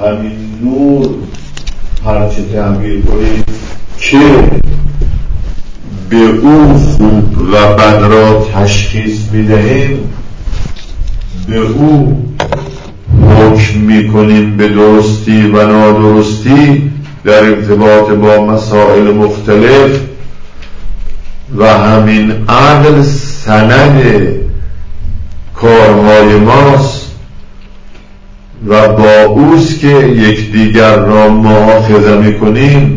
همین نور هرچه تعبیر کنید که به او خوب و بد را تشخیص میدهیم، به او حکم میکنیم به درستی و نادرستی در ارتباط با مسائل مختلف، و همین عقل سند کارهای ماست و با اوست که یکدیگر را مؤاخذه میکنیم.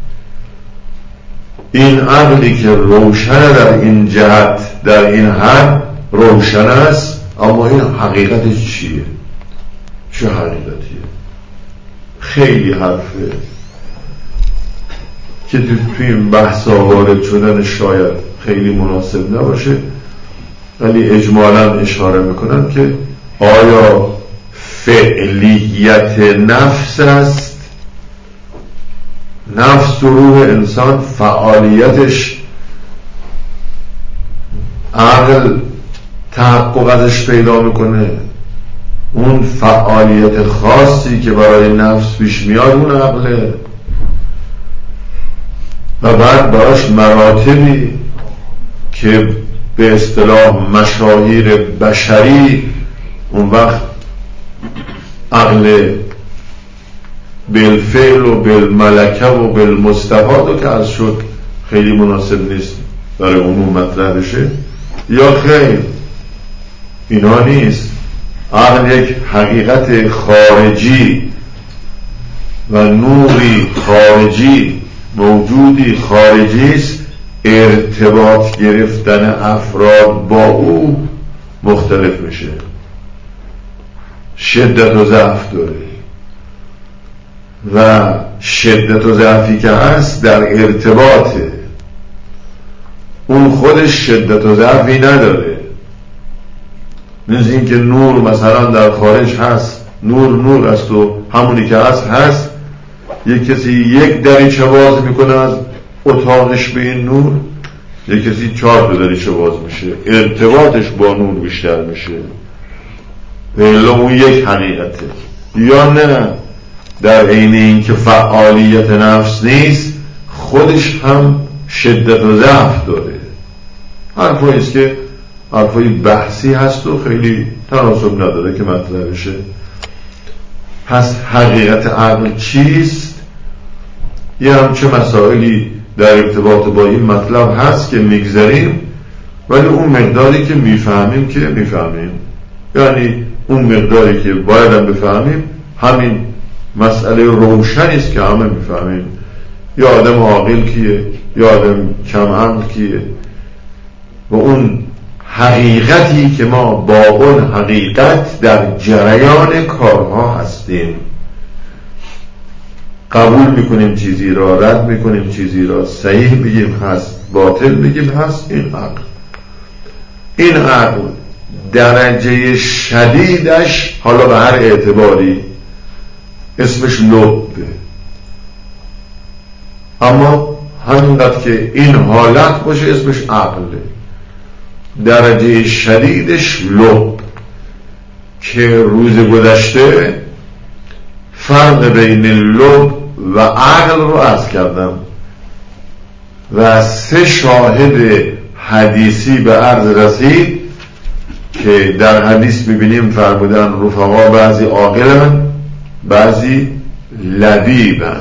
این عقلی که روشن در این جهت، در این حد روشن است، اما این حقیقتش چیه؟ چه حقیقتیه؟ خیلی حرفه که تو این بحث وارد شدن شاید خیلی مناسب نباشه، ولی اجمالا اشاره میکنم که آیا فعلیت نفس است؟ نفس و روح انسان فعالیتش عقل تحقق ازش پیدا میکنه، اون فعالیت خاصی که برای نفس پیش میاد اون عقله، و بعد براش مراتبی که به اصطلاح مشاهیر بشری اون وقت عقل بالفعل و بالملکه و بالمستفاد که از شد خیلی مناسب نیست برای عموم مطرح بشه، یا خیر اینا نیست. عقل یک حقیقت خارجی و نوری خارجی، موجودی خارجی است. ارتباط گرفتن افراد با او مختلف میشه، شدت و ضعف داره و شدت و ضعفی که هست در ارتباطه، اون خودش شدت و ضعفی نداره. مثل این که نور مثلا در خارج هست، نور است و همونی که هست. یک کسی یک دریچه باز میکنه از اتاقش به این نور، یک کسی 4 دریچه باز میشه، ارتباطش با نور بیشتر میشه، الا اون یک حقیقته. یا نه در عین این که فعالیت نفس نیست، خودش هم شدت و ضعف داره. حرفاییست که حرفای بحثی هست و خیلی تناسب نداره که مطرح بشه. پس حقیقت عقل چیست؟ یه همچه مسائلی در ارتباط با این مطلب هست که میگذاریم، ولی اون مقداری که میفهمیم یعنی اون مقداری که باید هم بفهمیم همین مسئله روشنیست که همه میفهمیم. یا آدم عاقل کیه، یا آدم کم عقل کیه، و اون حقیقتی که ما با اون حقیقت در جریان کارها هستیم. قبول میکنیم چیزی را، رد میکنیم چیزی را، صحیح بگیم هست، باطل بگیم هست. این عقل درجه شدیدش، حالا به هر اعتباری، اسمش لبه، اما همینقدر که این حالت باشه اسمش عقله. درجه شدیدش لب، که روز گذشته فرق بین لب و عقل رو عرض کردم و 3 شاهد حدیثی به عرض رسید که در حدیث میبینیم فرمودن رفقا بعضی عاقلن، بعضی لبیبن،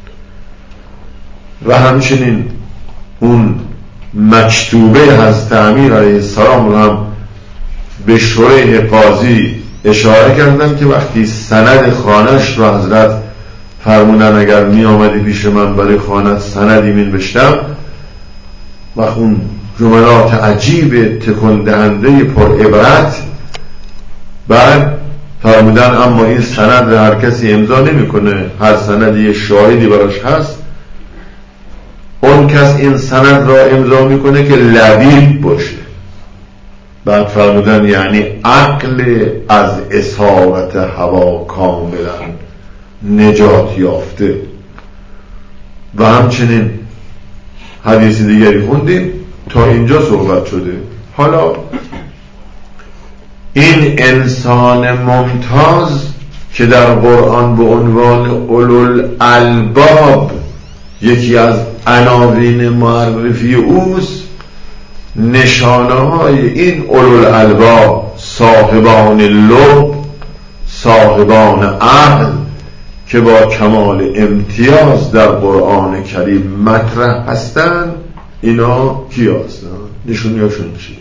و همچنین اون مکتوبه حضرت امیر علیه السلام رو هم به شریح قاضی اشاره کردم که وقتی سند خانش رو حضرت فرمودن اگر می آمدی پیش من برای خانت سندی می نوشتم، و اون جملات عجیب تکان دهنده پر عبرت، بعد فرمودن اما این سند رو هر کسی امضا نمی کنه، هر سندی شاهدی براش هست، اون کس این سند را امضا میکنه که لبیب باشه. بعد فرمودن یعنی عقل از اسارت هوا کاملا نجات یافته. و همچنین حدیث دیگری خوندیم تا اینجا صحبت شده. حالا این انسان ممتاز که در قرآن به عنوان اولوالالباب یکی از عناوین معرفی اوست، نشانه های این اولوالالباب، صاحبان لب، صاحبان عقل که با کمال امتیاز در قرآن کریم مطرح هستند، اینا کی هستند؟ نشونیاشون چیه؟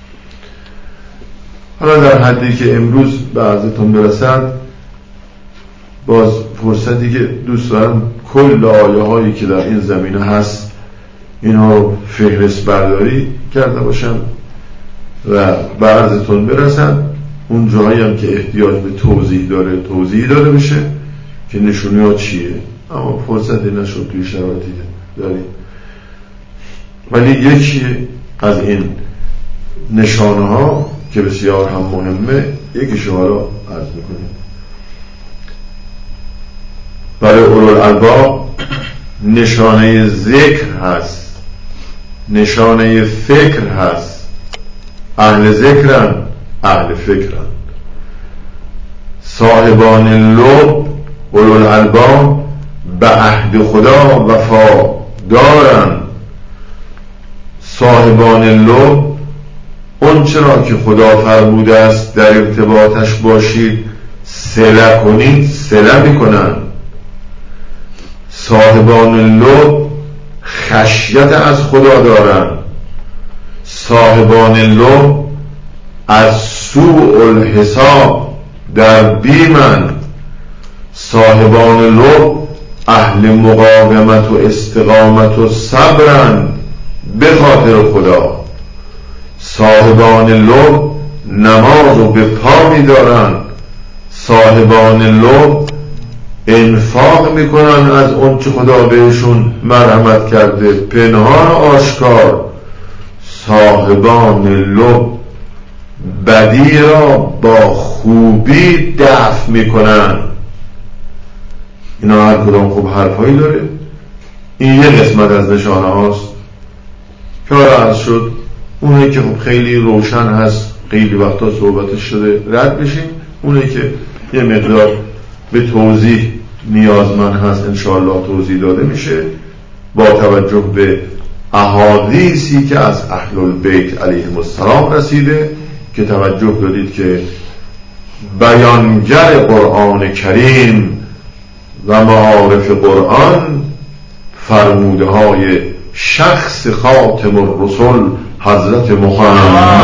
حالا در حدی که امروز به عرضتون برسد، باز فرصتی که دوست دارم کل آیه هایی که در این زمینه هست اینا رو فهرست برداری کرده باشم و به عرضتون برسن. اون جایی هم که احتیاج به توضیح داره بشه که نشونی ها چیه، اما فرصتی نشد توی شرایطی داریم. ولی یکی از این نشانه ها که بسیار هم مهمه، یکی شما را عرض میکنیم. برای اولوالالباب نشانه ذکر هست، نشانه فکر هست. اهل ذکرن، اهل فکرن. صاحبان لب، اولوالالباب، به عهد خدا وفا دارن. صاحبان لب اون چرا که خدا فرموده است در ارتباطش باشید، صله کنید، صله میکنن. صاحبان لب خشیت از خدا دارن. صاحبان لب از سوء الحساب در بیمن. صاحبان لب اهل مقاومت و استقامت و صبرن به خاطر خدا. صاحبان لب نماز رو به پا می‌دارن. صاحبان لب انفاق میکنن از اون چه خدا بهشون مرحمت کرده، پنهان و آشکار. صاحبان لب بدی را با خوبی دفع میکنن. اینا هر کدام خوب حرفایی داره. این یه قسمت از نشانه هاست که عرض شد. اونایی که خب خیلی روشن هست، خیلی وقتا صحبتش شده، رد بشیم. اونایی که یه مقدار به توضیح نیازمند هست انشاءالله توضیح داده میشه با توجه به احادیثی که از اهل البیت علیهم السلام رسیده، که توجه دادید که بیانگر قرآن کریم و معارف قرآن فرموده های شخص خاتم الرسل حضرت محمد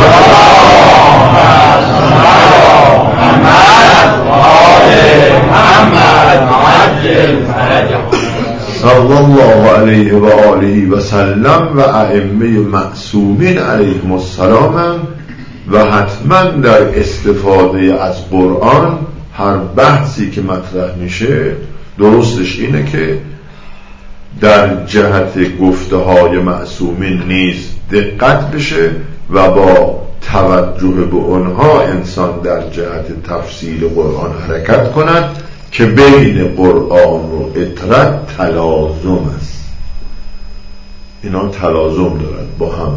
صلی الله علیه و آله و سلم و ائمه معصومین علیهم السلام. و حتما در استفاده از قرآن هر بحثی که مطرح میشه درستش اینه که در جهت گفته های معصومین نیز دقت بشه و با توجه به اونها انسان در جهت تفسیر قرآن حرکت کند که بین قرآن و اطرت تلازم است. اینا تلازم دارن با هم.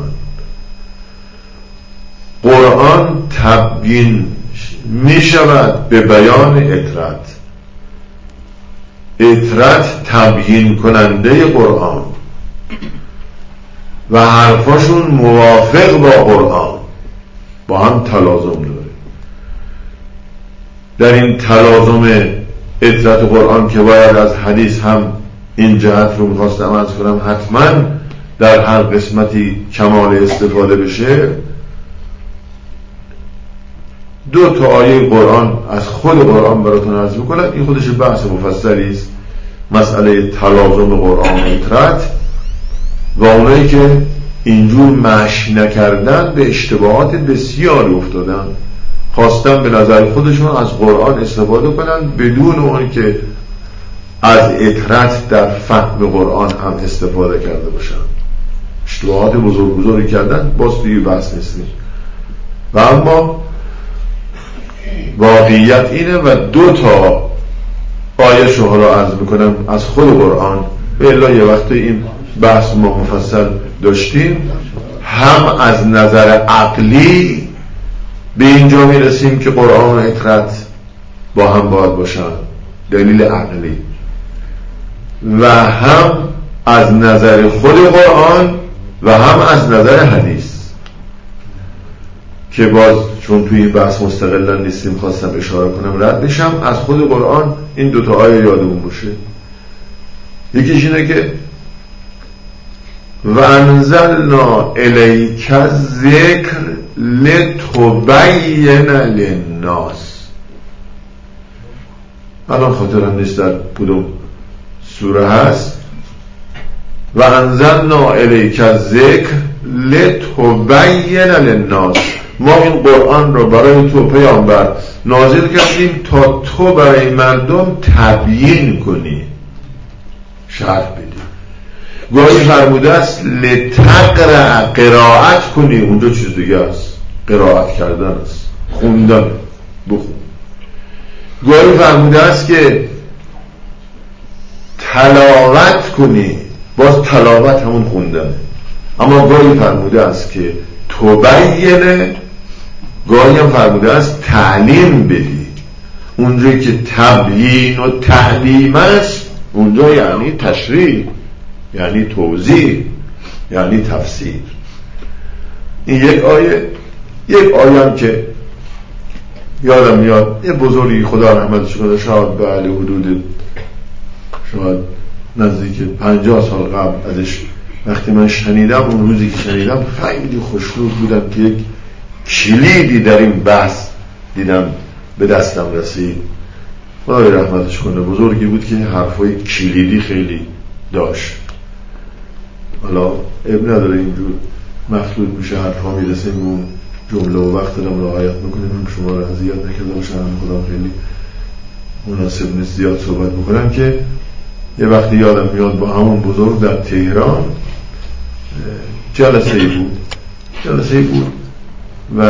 قرآن تبیین می شود به بیان اطرت، اطرت تبیین کننده قرآن و حرفاشون موافق با قرآن، با هم تلازم داره. در این تلازم اطرت قرآن که باید از حدیث هم این جهت رو میخواستم عرض کنم حتما در هر قسمتی کمال استفاده بشه. دو تا آیه قرآن از خود قرآن براتون عرض میکنم. این خودش بحث مفصلی است، مسئله تلازم قرآن و اطرت. و اونایی که اینجور مشی نکردن به اشتباهات بسیاری افتادن، خواستن به نظر خودشون از قرآن استفاده کنن بدون اون که از اطرت در فهم قرآن هم استفاده کرده باشن. اشتباهات بزرگی کردن، باز دیگه بحث نیستیم. و اما واقعیت اینه و دو تا آیه شما را عرض میکنم از خود قرآن. به الا یه وقت این بحث ما مفصل داشتیم، هم از نظر عقلی به اینجا میرسیم که قرآن و اطرت با هم باید باشن، دلیل عقلی، و هم از نظر خود قرآن و هم از نظر حدیث، که باز چون توی این بحث مستقلا نیستیم خواستم اشاره کنم رد بشم. از خود قرآن این دوتا آیه یادمون باشه. یکیش اینه که و انزلنا الیک الذکر لتبین للناس. الان خاطرم نیست در کدوم سوره هست. و انزلنا الیک الذکر لتبین للناس، ما این قرآن رو برای تو پیامبر نازل کردیم تا تو برای مردم تبیین کنی، شرح بدی. گاهی فرموده است لتقرأ، قرائت کنی، اونجا چیز دیگه است، قرائت کردن است، خوندن، بخون. گاهی فرموده است که تلاوت کنی، باز تلاوت همون خوندن. اما گاهی فرموده است که تبینه، گاهی هم فرموده است تعلیم بدی. اونجایی که تبیین و تعلیم است اونجا یعنی تشریح، یعنی توضیح، یعنی تفسیر. این یک آیه. یک آیه هم که یادم میاد یه بزرگی خدا رحمتش کنه، شاید به علی حدود شاید نزدیک 50 سال قبل ازش وقتی من شنیدم، اون روزی که شنیدم خیلی خوشنود بودم که یک کلیدی در این بحث دیدم به دستم رسید. خدا رحمتش کنه، بزرگی بود که حرفای کلیدی خیلی داشت. حالا اب نداره اینجور مخلوط میشه، حرفا میرسه اون جمله و وقت دارم رعایت میکنیم شما رو اذیت نکرده باشم. خدا خیلی مناسب نیست زیاد صحبت بکنم. که یه وقتی یادم میاد با همون بزرگ در تهران جلسه بود و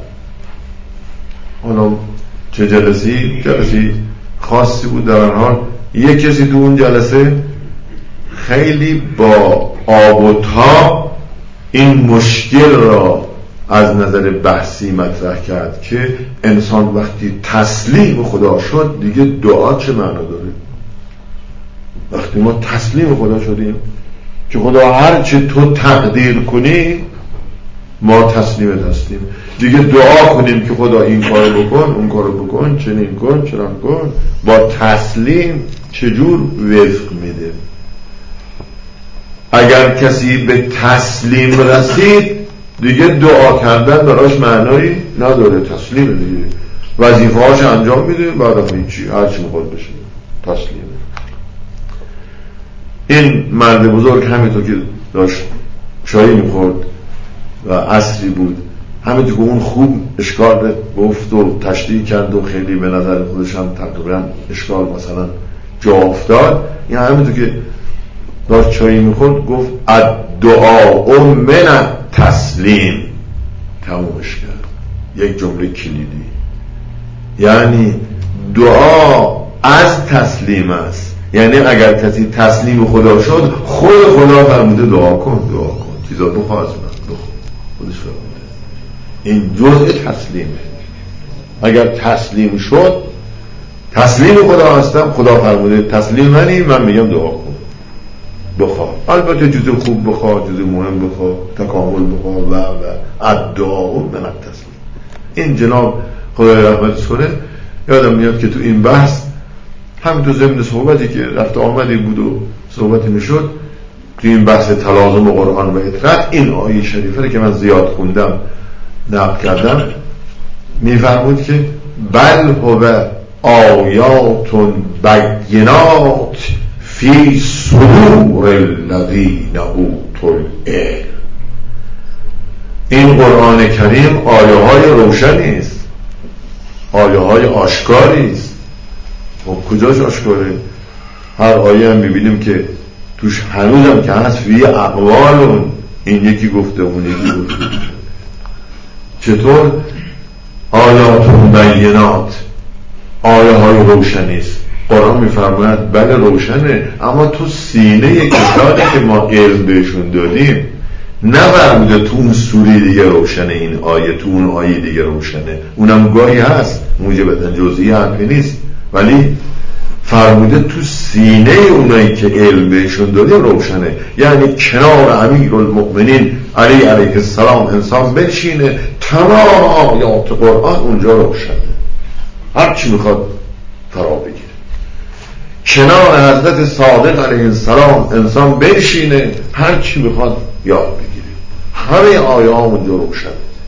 حالا چه جلسه خاصی بود. در هر حال یک کسی تو اون جلسه خیلی با آب و تاب این مشکل را از نظر بحثی مطرح کرد که انسان وقتی تسلیم خدا شد دیگه دعا چه معنا داره؟ وقتی ما تسلیم خدا شدیم که خدا هر چه تو تقدیر کنی ما تسلیم هستیم، دیگه دعا کنیم که خدا این کارو بکن، اون کارو بکن، چنین کن، چنان کن، با تسلیم چجور وفق میده. اگر کسی به تسلیم رسید دیگه دعا کردن براش معنایی نداره، تسلیم دیگه، وظیفه هاش انجام میده، بعد هیچی، هرچی میخواد بشه تسلیم. این مرد بزرگ همینطور که داشت چایی میخورد و عصری بود، همینطور که اون خوب اشکال گفت و تشریح کرد و خیلی به نظر خودش هم تقریبا اشکال مثلا جا افتاد، این همینطور که داشت چایی میخورد گفت الدعاء من تسلیم، تمومش کرد. یک جمله کلیدی، یعنی دعا از تسلیم است. یعنی اگر کسی تسلیم خدا شد، خود خدا فرموده دعا کن چیزا بخواه از من، خودش فرموده. این جزء تسلیمه. اگر تسلیم شد، تسلیم خدا هستم، خدا فرموده تسلیم منی، من میگم دعا کن بخواه. البته جزء خوب بخواه، جزء مهم بخواه، تکامل بخواه و الدعاء من التسلیم. این جناب خدا رحمتش کنه یادم میاد که تو این بحث هم تو ضمن صحبتی که رفت آمدی بود و صحبتی میشد تو این بحث تلازم قرآن و اطاعت، این آیه شریفه که من زیاد خوندم نقل کردم، میفرمود که بل هو آیات بینات فی صدور الذین اوتوا العلم. این قرآن کریم آیه های روشنی است، آیه های آشکاری است. و کجاش آشکاره؟ هر آیه هم میبینیم که توش هنوزم که هست فی اقوالون، این یکی گفته اون یکی گفته. چطور؟ آیات بینات، آیه های روشنی است. قرآن میفرماید بله روشنه، اما تو سینه کسانی که ما علم بهشون دادیم نفرموده تو اون سوره دیگه روشنه این آیه، تو اون آیه دیگه روشنه، اونم گاهی هست موجبتا جزئیه حرفی نیست، ولی فرموده تو سینه اونایی که علم بهشون داده روشنه. یعنی کنار امیرالمؤمنین علی علیه السلام انسان بنشینه، تمام آیات قرآن اونجا روشنه، هر چی میخواد فرا بگیره. کنار حضرت صادق علیه السلام انسان بنشینه، هر چی میخواد یاد بگیره، همه آیه ها اونجا روشنه.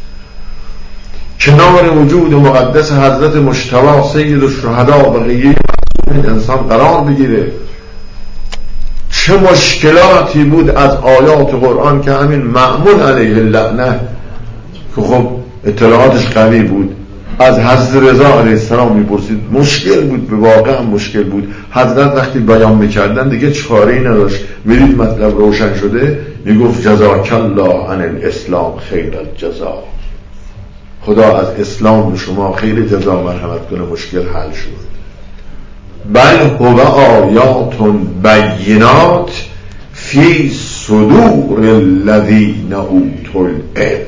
کنار وجود مقدس حضرت مجتبی سید الشهدا بقیه انسان قرار بگیره. چه مشکلاتی بود از آیات قرآن که همین مأمون علیه اللعنه که خب اطلاعاتش قوی بود از حضرت رضا علیه السلام میپرسید، مشکل بود، به واقع مشکل بود. حضرت وقتی بیان میکردن دیگه چاره‌ای نداشت، میدید مطلب روشن شده، میگفت جزاک الله عن الاسلام خیر الجزا، خدا از اسلام به شما خیر جزا مرحمت کنه، مشکل حل شد. بل هو آیات بینات فی صدور الذین اوتوا العلم.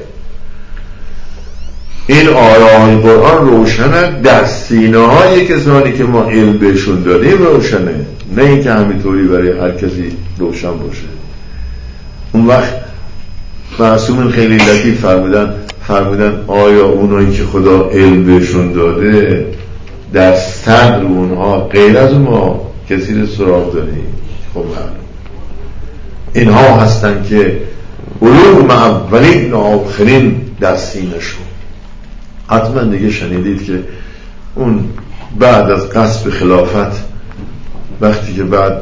این آیات قرآن روشنه در سینه های کسانی که ما علم بهشون دادیم روشنه، نه اینکه همینطوری برای هر کسی روشن باشه. اون وقت معصومین خیلی لطیف فرمودن آیا اونایی که خدا علم بهشون داده در صدر اونها غیر از ما کسی رو سراغ داریم؟ خب معلوم اینها هستن که علوم اولین و آخرین در سینه شون. حتما دیگه شنیدید که اون بعد از غصب خلافت وقتی که بعد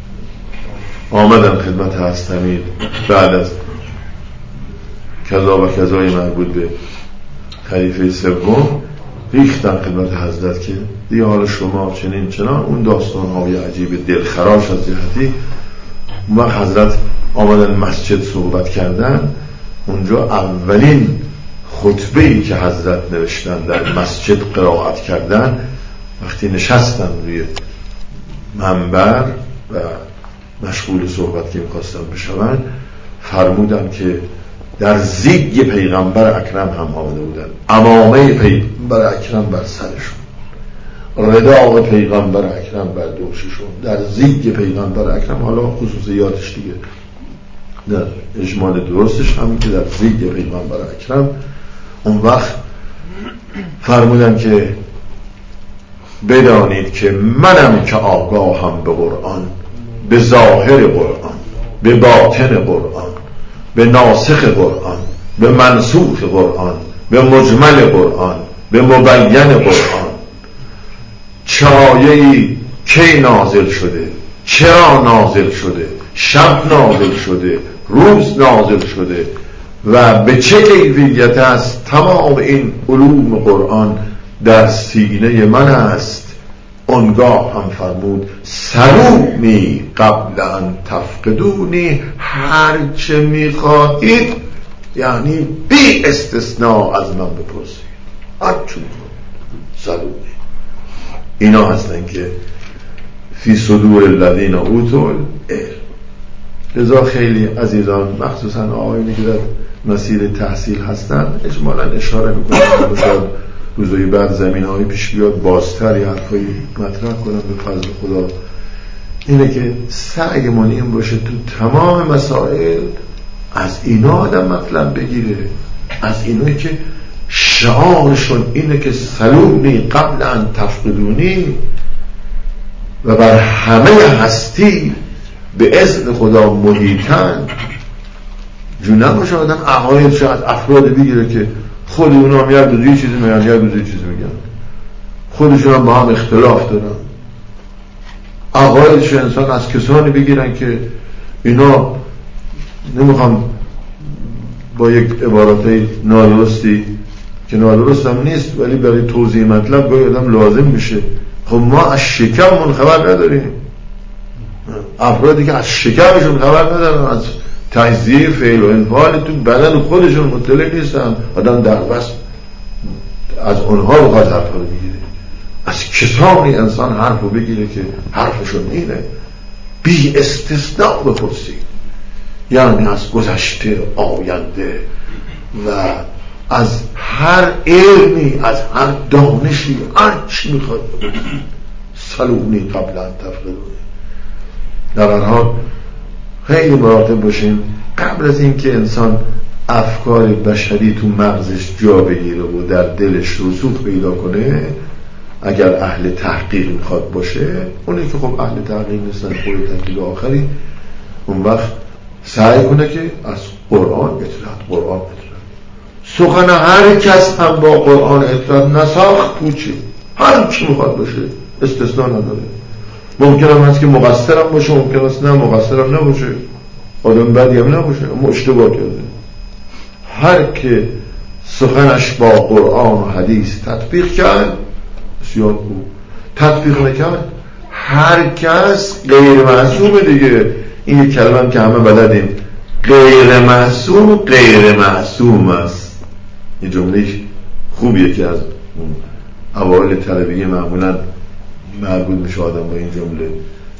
آمدن خدمت هستمید، بعد از کذا و کذای مربوط به خلیفه سوم ریختن خدمت حضرت که دیگه حال شما چنین چنان، اون داستان های عجیب دلخراش از جهتی. اون وقت حضرت آمدن مسجد صحبت کردن، اونجا اولین خطبه‌ای که حضرت نوشتن در مسجد قرائت کردن، وقتی نشستن روی منبر و مشغول صحبت که میخواستن بشون، فرمودن که در زیگ پیغمبر اکرم هم آمده بودن، عمامه پیغمبر اکرم بر سرشون، رداء پیغمبر اکرم بر دوششون، در زیگ پیغمبر اکرم. حالا خصوصیاتش دیگه در اجمال درستش همین که در زیگ پیغمبر اکرم. اون وقت فرمودن که بدانید که منم که آگاهم به قرآن، به ظاهر قرآن، به باطن قرآن، به ناسخ قرآن، به منسوخ قرآن، به مجمل قرآن، به مبین قرآن. چه آیه‌ای کی نازل شده، چرا نازل شده، شب نازل شده، روز نازل شده و به چه کیفیت است. تمام این علوم قرآن در سینه من است. اونگاه هم فرمود سلونی قبل ان تفقدونی، هر چه میخواهید یعنی بی استثناء از من بپرسید، هر چه میخواهید. سلونی اینا هستن که فی صدور الذین اوتوا العلم. لذا خیلی عزیزان مخصوصا آقایونی که در مسیر تحصیل هستن اجمالا اشاره میکنم، شاید روزهای بعد زمینه‌های پیش بیاد بازتر یا حرفایی مطرح کنم به فضل خدا، اینه که سعیمون این باشه تو تمام مسائل از اینا آدم مطلب بگیره، از اینایی که شعارشون اینه که سلونی قبل ان تفقدونی و بر همه هستی به اذن خدا محیطن. جو نباشه آدم عقایدش از افراد بگیره که خود اونا هم یک دوزی چیزی میگن، یک دوزی چیزی میگن، خودشون هم با هم اختلاف دارن. عقایدش انسان از کسانی بگیرن که اینا نمیخوام با یک عبارات نادرستی که نادرست هم نیست ولی برای توضیح مطلب گاهی آدم لازم میشه. خب ما از شکممون خبر نداریم، افرادی که از شکمشون خبر ندارن، از تجزیه فعل و انفعال تو بدن خودشون مطلع نیستن، آدم در بس از اونها رو خواهد حرف رو بگیره. از کسانی انسان حرف رو بگیره که حرفشون اینه، بی استثناء بپرسید. یعنی از گذشته، آینده و از هر علمی، از هر دانشی، هر چی میخواد سلونی قبل ان تفقدونی. در هر حال خیلی مراقب باشیم قبل از اینکه انسان افکار بشری تو مغزش جا بگیره و در دلش رسوخ پیدا کنه. اگر اهل تحقیق میخواد باشه، اونی که خب اهل تحقیق نیستن، خود تحقیق آخری، اون وقت سعی کنه که از قرآن اطلاعات سخن هر کس هم با قرآن اطلاعات نساخت پوچه، هر چی میخواد باشه، استثناء نداره. ممکن هم هست که مقصر هم باشه، ممکن هست نه مقصر هم نباشه، آدم بدی هم نباشه، اما اشتباه کرده. هر که سخنش با قرآن و حدیث تطبیق کرد بسیار خوب، تطبیق نکرد هر کس غیر معصومه دیگه. این یک کلمه هم که همه بلدیم، غیر معصوم است. این جمله خوبیه که از اوایل طلبگی معمولا مربوط میشه آدم با این جمله.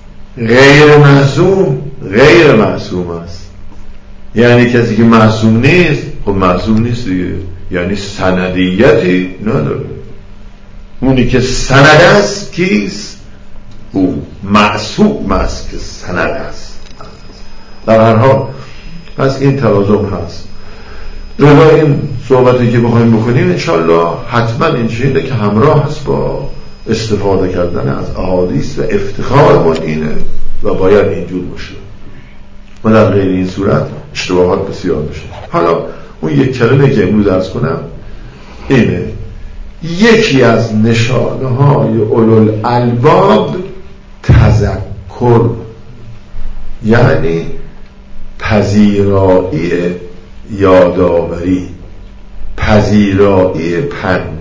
غیر معصوم است، یعنی کسی که معصوم نیست، خب معصوم نیست دیگه، یعنی سندیتی نداره. اونی که سند است کیست؟ او معصوم است که سند است. در هر حال پس این تلازم هست. جلوی این صحبتی که بخوایم بکنیم انشالله حتما این چیزی که همراه هست با استفاده کردن از احادیث و افتخار ما اینه و باید اینجور باشه و در غیر این صورت اشتباهات بسیار میشه. حالا اون یک کلمه که امروز عرض کنم اینه: یکی از نشانه های اولوالالباب تذکر، یعنی پذیرایی یادآوری، پذیرایی پند،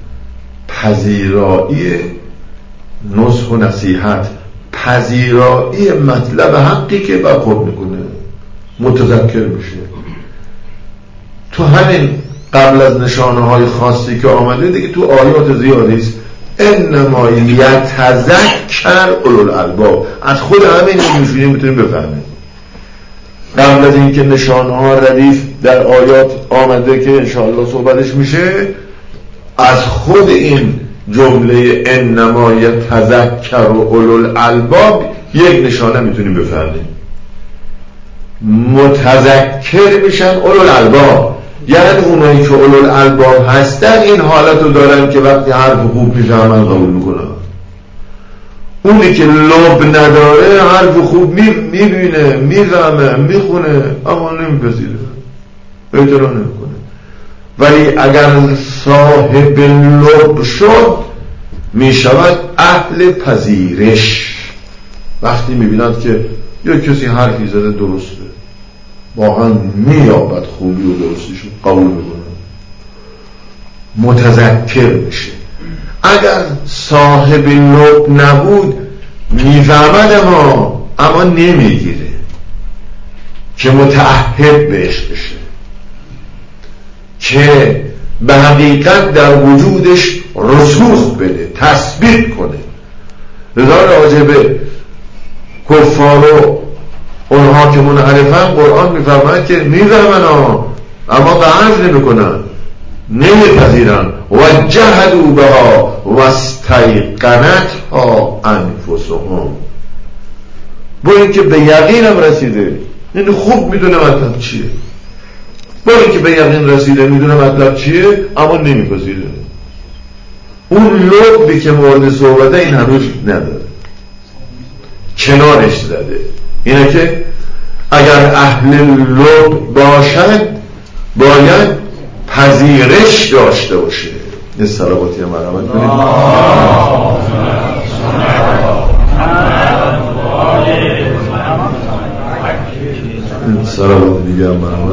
پذیرایی نصح و نصیحت، پذیرایی مطلب حقی که برخورد میکنه، متذکر میشه. تو همین قبل از نشانه های خاصی که آمده دیگه تو آیات زیادی است. انما یتذکر اولوالالباب، از خود همین میشونیم میتونیم بفهمیم. قبل از اینکه نشانه ها ردیف در آیات آمده که انشاءالله صحبتش میشه، از خود این جمله انما یتذکر اولوالالباب یک نشانه میتونیم بفهمیم. متذکر میشن اولوالالباب، یعنی اونایی که اولوالالباب هستن این حالت رو دارن که وقتی حرف خوب میشه عمل قبول میکنن. اونی که لب نداره حرف خوب میبینه، میفهمه، میخونه، اما نمیپذیره، احترام نمیکنه. ولی اگر صاحب لب شد میشود اهل پذیرش. وقتی میبیند که یک کسی حرفی زده درسته، واقعا مییابد خوبی و درستیشو، قبول میکنه، متذکر میشه. اگر صاحب لب نبود میفهمد اما نمیگیره که متعهد بهش بشه، که به حقیقت در وجودش رسوخ بده، تثبیت کنه. لذا راجع به کفار و اونها که منحرفن قرآن میفرماید که میفهمن اما قبول نمیکنن، نمیپذیرن. و جهدوا بها و استیقنتها انفسهم، با اینکه به یقینم رسیده، یعنی خوب میدونه مطلب چیه، با اینکه به یقین رسیده میدونه مطلب چیه اما نمیپذیره. اون لبی که مورد صحبته این هنوز نداره، کنارش زده. اینه که اگر اهل لب باشد باید پذیرش داشته باشه. یه صلواتی هم مرحمت کنید. این صلوات دیگه هم مرحمت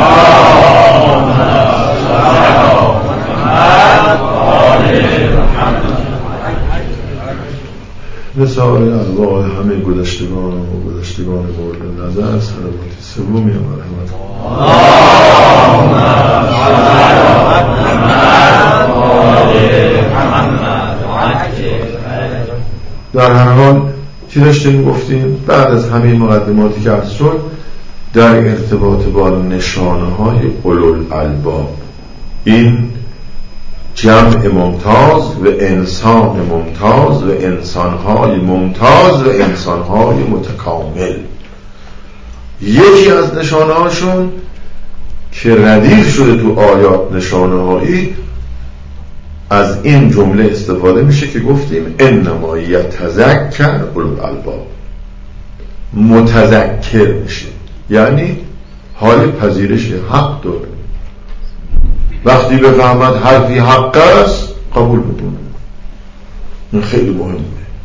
کنید. مثال ارواح همه گذشتگان و گذشتگان مورد نظر، صلوات سومی هم مرحمت کنید. در هر حال چی داشتیم گفتیم؟ بعد از همین مقدماتی که عرض شد در ارتباط با نشانه های اولوالالباب، این جمع ممتاز و انسان ممتاز و انسانهای ممتاز و انسانهای متکامل، یکی از نشانه هاشون که ردیف شده تو آیات نشانه هایی، از این جمله استفاده میشه که گفتیم انما یتذکر اولوالالباب، متذکر میشه، یعنی حال پذیرش حق داره، وقتی بفهمد حرفی حق است قبول بکنه. این خیلی مهمه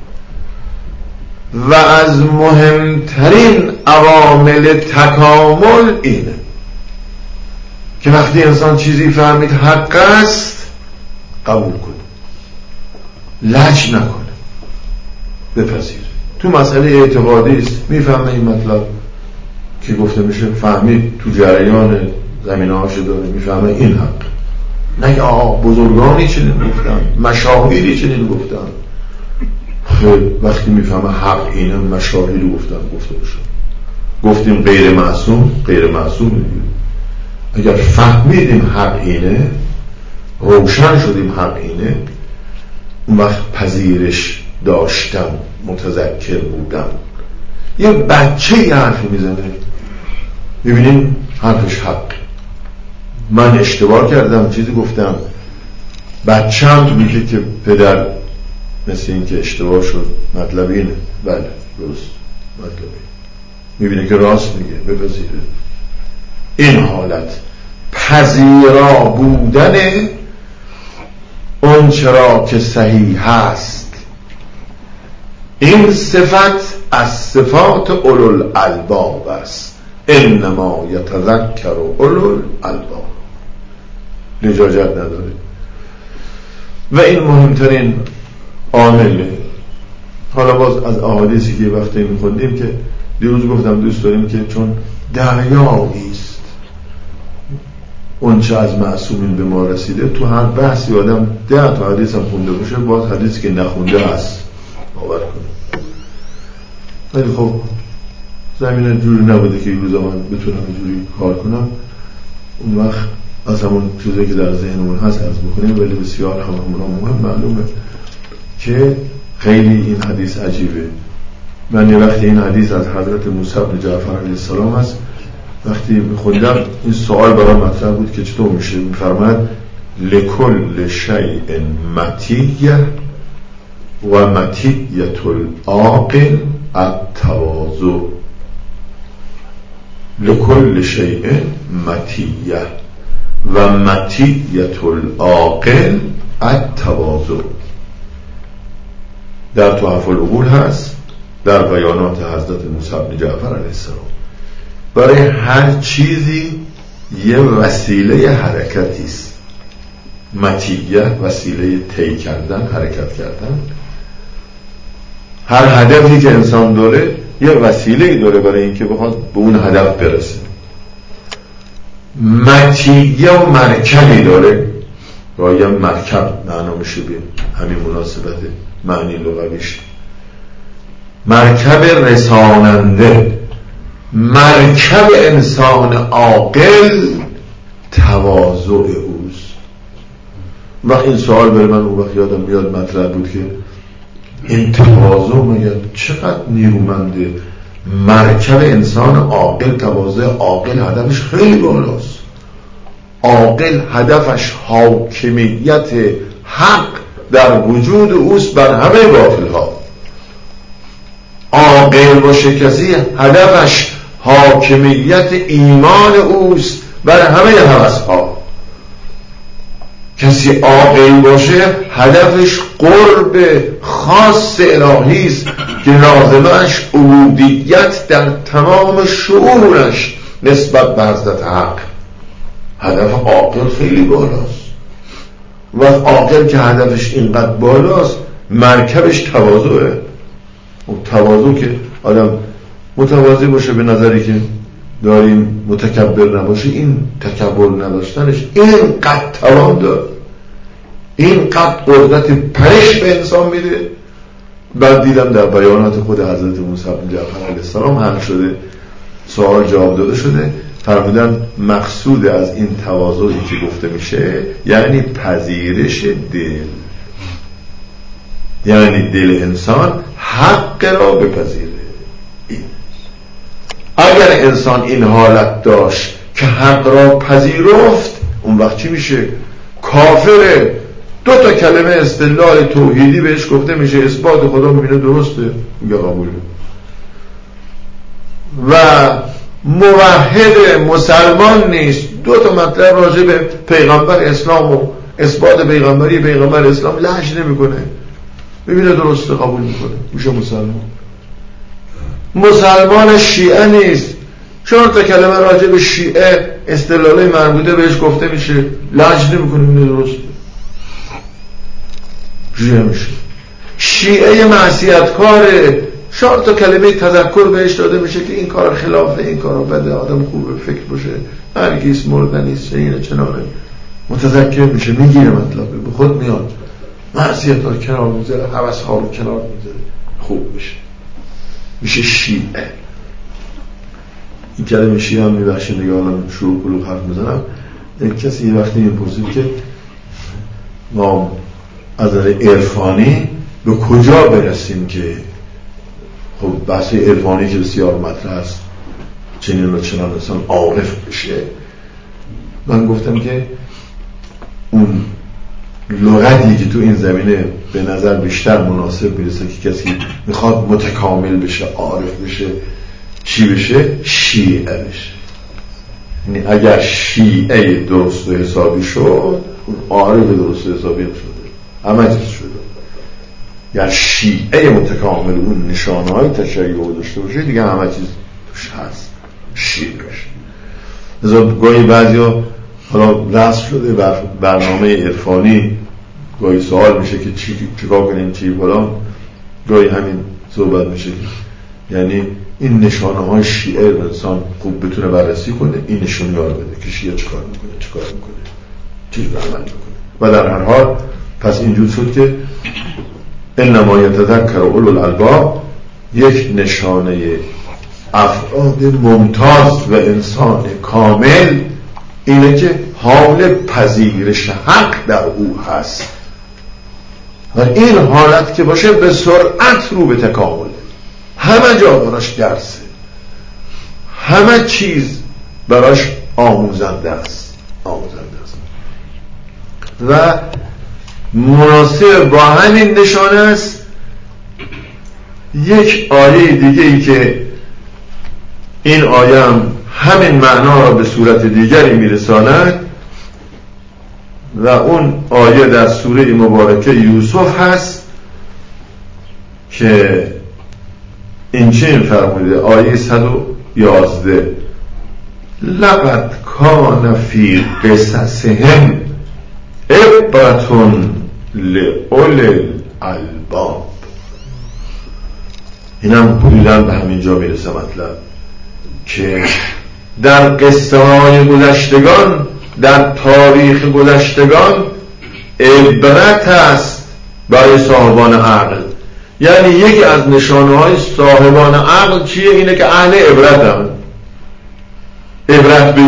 و از مهمترین عوامل تکامل اینه که وقتی انسان چیزی فهمید حق است قبول کنه، لج نکنه، بپذیره. تو مسئله اعتقادی است، میفهمه این مطلب که گفته میشه فهمید تو جریان زمینه‌هاشو داره، میفهمه این حق، نه آقا بزرگانی چنین گفتن، مشاهیری چنین گفتن. وقتی میفهمه حق اینه، مشاهیری گفتن گفته بشه. گفتیم غیر معصوم دیگه. اگر فهمیدیم حق اینه، روشن شدیم حق اینه، اون وقت پذیرش داشتم، متذکر بودم. یه بچه یه حرفی میزنه، ببینین حرفش حق، من اشتباه کردم چیزی گفتم، بچه هم میگه که پدر مثل این که اشتباه شد، مطلب اینه، بله درست مطلبه، میبینه که راست میگه، بپذیره. این حالت پذیرا بودن اون چرا که صحیح هست، این صفت از صفات اولوالالباب است. انما یتذکر اولوالالباب، لجاجت نداره و این مهمترین عامله. حالا باز از احادیثی که وقتی میخوندیم که دیروز گفتم دوست داریم که چون دریایی است اون چه از معصومین به ما رسیده، تو هر بحثی آدم 10 تا حدیث هم خونده باشه، باز حدیثی که نخونده هست باور کنه. ولی خب زمینه جوری نبوده که این روزا من بتونم اینجوری کار کنم، اون وقت از همون چیزی که در ذهنمون هست عرض بکنیم، ولی بسیار همون مهم معلومه که خیلی این حدیث عجیبه. من یه وقتی این حدیث از حضرت موسی بن جعفر علیه السلام هست، وقتی میخوندم این سوال برام مطرح بود که چطور میشه. میفرماد لکل شیء مطیه و مطیه العاقل التواضع. لکل شیء مطیه و مطیه العاقل التواضع. در تحف العقول هست، در بیانات حضرت موسی بن جعفر علیه السلام. برای هر چیزی یه وسیله حرکتی است. مطیه وسیله طی کردن، حرکت کردن. هر هدفی که انسان داره یه وسیله‌ای داره برای اینکه بخواد به اون هدف برسه. مطیه و مرکبی داره، یا یه مرکب معنا میشه به همین مناسبت معنی لغویش، مرکب رساننده. مرکب انسان عاقل تواضع اوست. وقت این سوال برای من اون وقت یادم میاد مطرح بود که این تواضع مگر چقدر نیرومنده. مرکب انسان عاقل، تواضع عاقل هدفش خیلی بالاست. عاقل هدفش حاکمیت حق در وجود اوست بر همه باطل ها. عاقل باشه کسی هدفش حاکمیت ایمان اوست بر همه هوس ها. کسی عاقل باشه هدفش قرب خاص الهی است که لازمش عبودیت در تمام شعورش نسبت به حضرت حق. هدف عاقل خیلی بالاست و عاقل که هدفش اینقدر بالاست مرکبش تواضعه. اون تواضع که آدم متواضع باشه به نظری که داریم، متکبر نباشه، این تکبر نداشتنش اینقدر توان داره، اینقدر قدرت پرش به انسان میده. بعد دیدم در بیانات خود حضرت موسی بن جعفر علیه السلام هم شده سوال جواب داده شده. فرمودن مقصود از این تواضعی که گفته میشه یعنی پذیرش دل، یعنی دل انسان حق را بپذیره. اگر انسان این حالت داشت که حق را پذیرفت، اون وقت چی میشه؟ کافره. 2 تا کلمه استدلال توحیدی بهش گفته میشه، اثبات خدا میبینه درسته، میگه قبوله. و موحد مسلمان نیست، 2 تا مطلب راجع به پیغمبر اسلام و اثبات پیغمبری پیغمبر اسلام لحش نمیکنه، میبینه درسته قبول میکنه، میشه مسلمان. مسلمان شیعه نیست، 4 تا کلمه راجع به شیعه استدلال مربوطه بهش گفته میشه، لحش نمیکنه، میبینه درسته، شیعه میشه. شیعه معصیتکاره، 4 تا کلمه تذکر بهش داده میشه که این کار خلافه، این کار بده، آدم خوبه، فکر باشه، هرگیز مردن نیست، اینه چنانه، متذکر میشه، میگیره مطلبه، به خود میاد، معصیت ها کنار میذاره، هوس ها رو کنار میذاره، خوب میشه شیعه. این کلمه شیعه هم میبخشید دیگه، الان شروع کلوب حرف میزنم. یک کسی یه وقتی میپرسید که ما از نظر عرفانی به کجا برسیم که خب بحث عرفانی که بسیار مطرح است، چنین و چنان انسان عارف بشه. من گفتم که اون لغتی که تو این زمینه به نظر بیشتر مناسب میرسه که کسی میخواد متکامل بشه، عارف بشه، چی بشه؟ شیعه بشه. یعنی اگر شیعه درست و حسابی شد، اون عارف درست و حسابی هم شده، همه چیز شده. یا شیعه متکامل اون نشانه‌های تشیع داشته باشه، دیگه همه چیز توش هست، شیعه بشه. مثلا گاهی بعضیا حالا رسم شده بر برنامه عرفانی، گاهی سوال میشه که چیکار کنیم، چی فلان، گاهی همین صحبت میشه که یعنی این نشانه‌های شیعه رو انسان خوب بتونه بررسی کنه، این نشونه رو بده که شیعه چیکار میکنه، چی عمل میکنه. و در هر حال پس اینجور شد که انما یتذکر اولو الالباب یک نشانه افراد ممتاز و انسان کامل اینه که حال پذیرش حق در او هست و این حالت که باشه به سرعت رو به تکامل، همه جا براش درسه، همه چیز براش آموزنده است و مناسب با همین نشانه است یک آیه دیگه ای که این آیه هم همین معنا را به صورت دیگری میرساند و اون آیه در سوره مبارکه یوسف هست که این چنین فرموده، آیه 111 لقد کان فی قصصهم عبرة لأولی الالباب. اینم حدوداً به همین جا میرسه مطلب که در قصه های گذشتگان، در تاریخ گذشتگان عبرت است برای صاحبان عقل. یعنی یکی از نشانه های صاحبان عقل چیه؟ اینه که اهل عبرتن، عبرت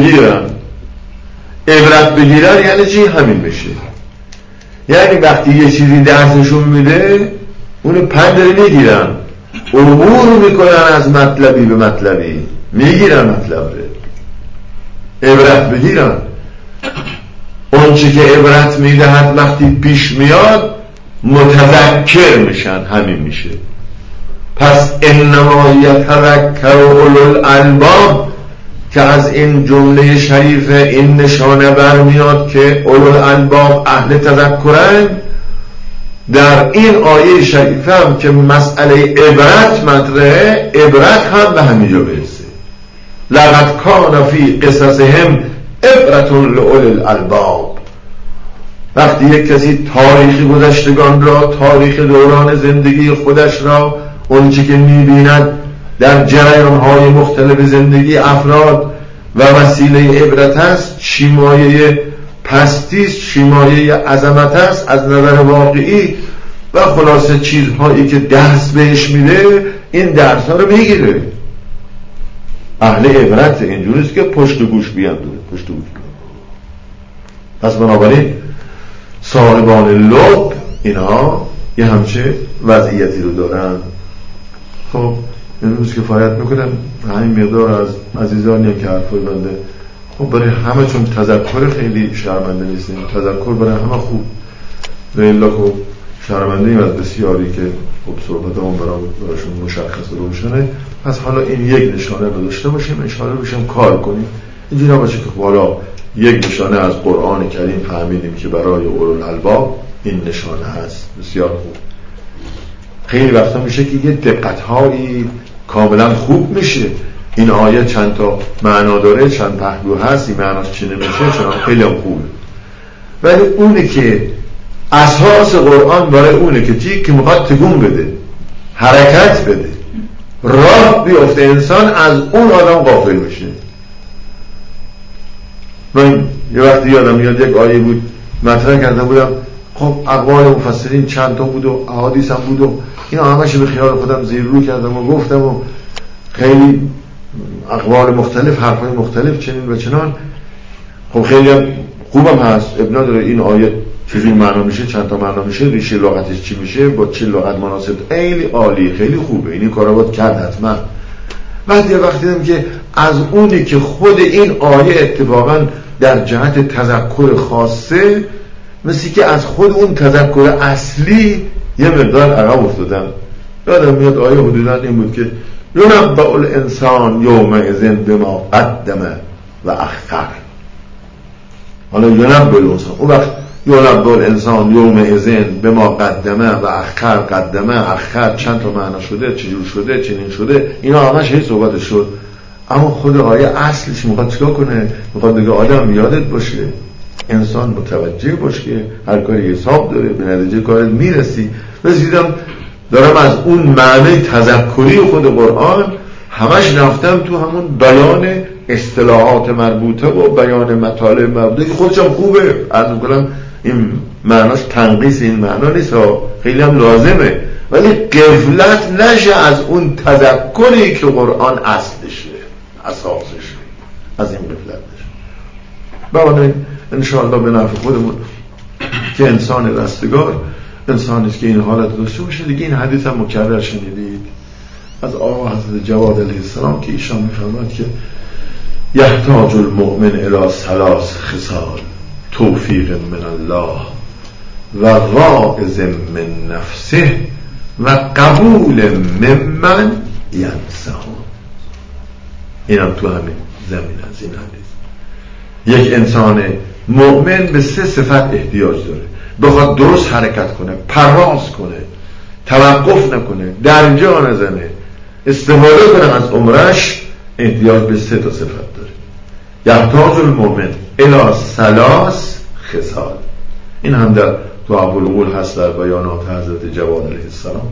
بگیرن یعنی چی؟ همین بشه. یعنی وقتی یه چیزی درسشون میده اونو پند میگیرن، عبور میکنن از مطلبی به مطلبی، میگیرن مطلب رو، عبرت بگیرن. اون چی که عبرت میدهد وقتی پیش میاد متذکر میشن، همین میشه. پس انما یتذکر اولو الالباب که از این جمله شریف این نشانه برمیاد که اولو الالباب اهل تذکرن. در این آیه شریفه هم که مسئله عبرت مطرحه، عبرت هم به همینجا برسه. لقد کان فی قصصهم عبرة لأولی الالباب. وقتی یک کسی تاریخ گذشتگان را، تاریخ دوران زندگی خودش را، اون چی که می‌بیند در جریان‌های مختلف زندگی افراد و وسیله عبرت است، چی مایه پستیست، چی مایه عظمت است از نظر واقعی و خلاصه چیزهایی که درس بهش میده، این درس ها رو میگیره. اهل عبرت، اینجوریست که پشت گوش بیندونه، پشت گوش. پس بنابراین صاحبان لب اینها یه همچه وضعیتی رو دارن. خب امروز کفایت میکنم همین مقدار از عزیزانی که حرفای بنده خب برای همه، چون تذکر خیلی شرمنده نیستیم، تذکر برای همه خوب لیلا. خب شرمنده ایم از بسیاری که خب صحبت هم براشون مشخص و روشنه. پس حالا این یک نشانه رو داشته باشیم، اشاره بشیم کار کنیم. اینجوری نباشه که حالا یک نشانه از قرآن کریم فهمیدیم که برای اولوالالباب این نشانه هست. بسیار خوب. خیلی وقتا میشه که یه دقت‌هایی کاملا خوب میشه، این آیه چند تا معنا داره، چند پهلو هست، این معناش چی نمیشه، چنان خیلی هم خوبه. ولی اونه که اساس قرآن برای اونه که چی که میخواد تکون بده، حرکت بده، راه بیفته، انسان از اون آدم غافل میشه. من یه وقتی یادم میاد یک آیه بود مطرح کرده بودم، خب اقوال مفسرین چند تا بود و احادیث هم بود و اینا همش به خیال خودم زیر رو کردم و گفتم و خیلی اقوال مختلف، حرفای مختلف، چنین و چنان. خب خیلی هم خوبم هست، ابن داره این آیه چجوری معنا میشه، چند تا معنا میشه، ریشه لغتش چی میشه، با چه لغت مناسب. خیلی عالی، خیلی خوبه، این کارا باید کرد حتما. بعد یه وقتی دیدم که از اونی که خود این آیه اتفاقا در جهت تذکر خاصه، مثل که از خود اون تذکر اصلی یه مقدار عقب افتادم. یادم میاد آیه حدوداً این بود که یونبأ الانسان یومئذ بما قدم و اخر. حالا یونبأ الانسان، اون وقت یونبأ الانسان یومئذ بما قدمه و اخر، قدمه اخر چند تا معنا شده، چجور شده، چنین شده، اینا همش هی صحبت شد. اما خود آیه اصلش میخواد چیکار کنه؟ میخواد بگه آدم یادت باشه، انسان متوجه باشه که هر کاری حساب داره، به نتیجه کارت میرسی. رسیدم دارم از اون معنی تذکری خود قرآن همش رفتم تو همون بیان اصطلاحات مربوطه و بیان مطالب مربوطه که خودشم خوبه. عرض میکنم این معناش تنقیص این معنا نیست، خیلی هم لازمه، ولی غفلت نشه از اون تذکری که قرآن اصلشه، اساسشه، از این غفلت نشه. بنابراین انشاءالله به نفع خودمون که انسان رستگار انسانیست که این حالت داشته باشه. دیگه این حدیث هم مکرر شنیدید از آقا حضرت جواد علیه السلام که ایشان میفرماد که یحتاج المؤمن الی ثلاث خصال: توفیق من الله و واعظ من نفسه و قبول ممن ینصحه. اینم تو همین زمین از این حدیث. یک انسان مؤمن به 3 صفت احتیاج داره: بخواد درست حرکت کنه، پرواز کنه، توقف نکنه، در جا نزنه، استفاده کنه از عمرش، احتیاج به 3 تا صفت داره. یحتاج المؤمن الی 3 خصال. این هم در ضعف القول هست در بیانات حضرت جواد علیه السلام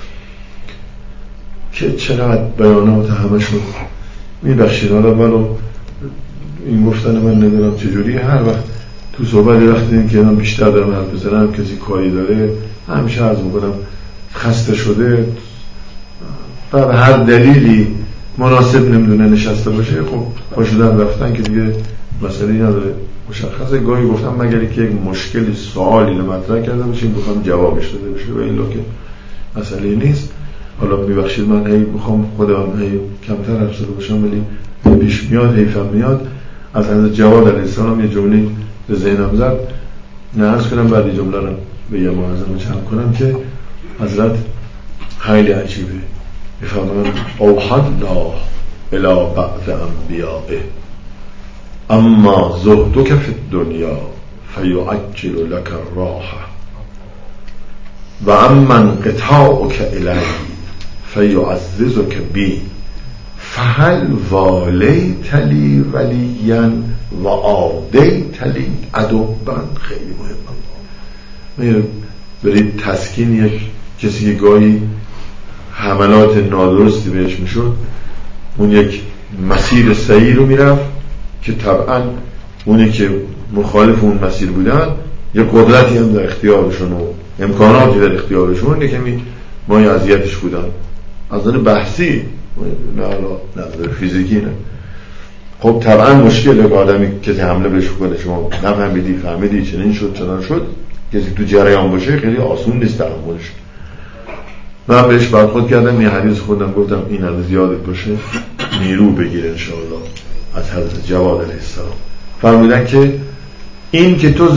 که چقدر بیانات همشون میبخشید. حالا ولو این گفتن من ندارم چجوری، هر وقت تو صحبت رفتیم که من بیشتر دارم حرف بزنم، کسی کاری داره همیشه عرض میکنم خسته شده و به هر دلیلی مناسب نمیدونه نشسته باشه، خب پاشدن رفتن که دیگه مسئله نداره، مشخصه. گاهی گفتم مگر که یک مشکلی سوالی رو مطرح کرده باشیم بخوام جوابش داده بشه، و الا که مسئله نیست. حالا میبخشید من هی میخوام خودم هی کمتر حرف زده باشم، ولی پیش میاد، حیفم میاد. از حضرت جواد علیه السلام یه جمله به ذهنم زد، عرض کنم بعد این جمله رو به یه معظم چند کنم که حضرت خیلی عجیبه. میفرمایند اوحدنا الی بعض انبیائه اما زهدک فی الدنیا فیعجل لک الراحه و اما انقطاعک الی فیعززک بی فهل والیت لی ولیا و عادیت لی عدوا. خیلی مهمه. برید تسکین یک کسی که گاهی حملات نادرستی بهش میشد، اون یک مسیر صحیح رو میرفت که طبعا اونی که مخالف اون مسیر بودن یه قدرتی هم در اختیارشون و امکاناتی در اختیارشون، یه کمی مای اذیتش بودن از نظر بحثی نه نظر فیزیکی نه. خب طبعا مشکله که آدمی کسی حمله بهش کنه شما فهمیدی چنین شد چنان شد، کسی تو جریان باشه خیلی آسون نیست تحملش. من بهش برخورد کردم، یه حدیث خوندم، گفتم این حدیث یادت باشه نیرو بگیر انشاءالله از حضرت جواد علیه السلام. فرمودن که این که تو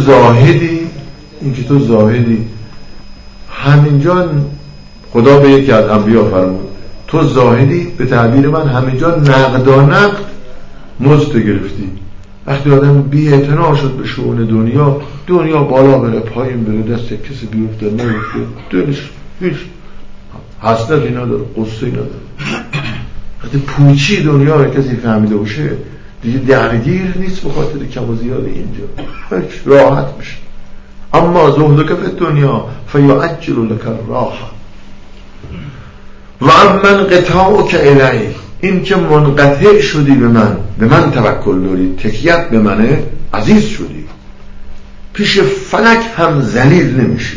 زاهدی همینجا، خدا به یکی از انبیا فرمود تو زاهدی، به تعبیر من همینجا نقدانقد مزد گرفتی. وقتی آدم بی اعتنا شد به شؤون دنیا بالا بره پایین بره، دست کسی بیفته نمیفته، دلش هیچ حسرتی نداره، قصه‌ای نداره. وقتی پوچی دنیا رو کسی فهمیده باشه دیگه درگیر نیست به خاطر کم و زیاد اینجا، راحت میشه. اما زهدک فی الدنیا فیعجل لک الراحه و اما انقطاعک الی، این که منقطع شدی به من توکل داری، تکیت به منه، عزیز شدی، پیش فلک هم ذلیل نمیشی،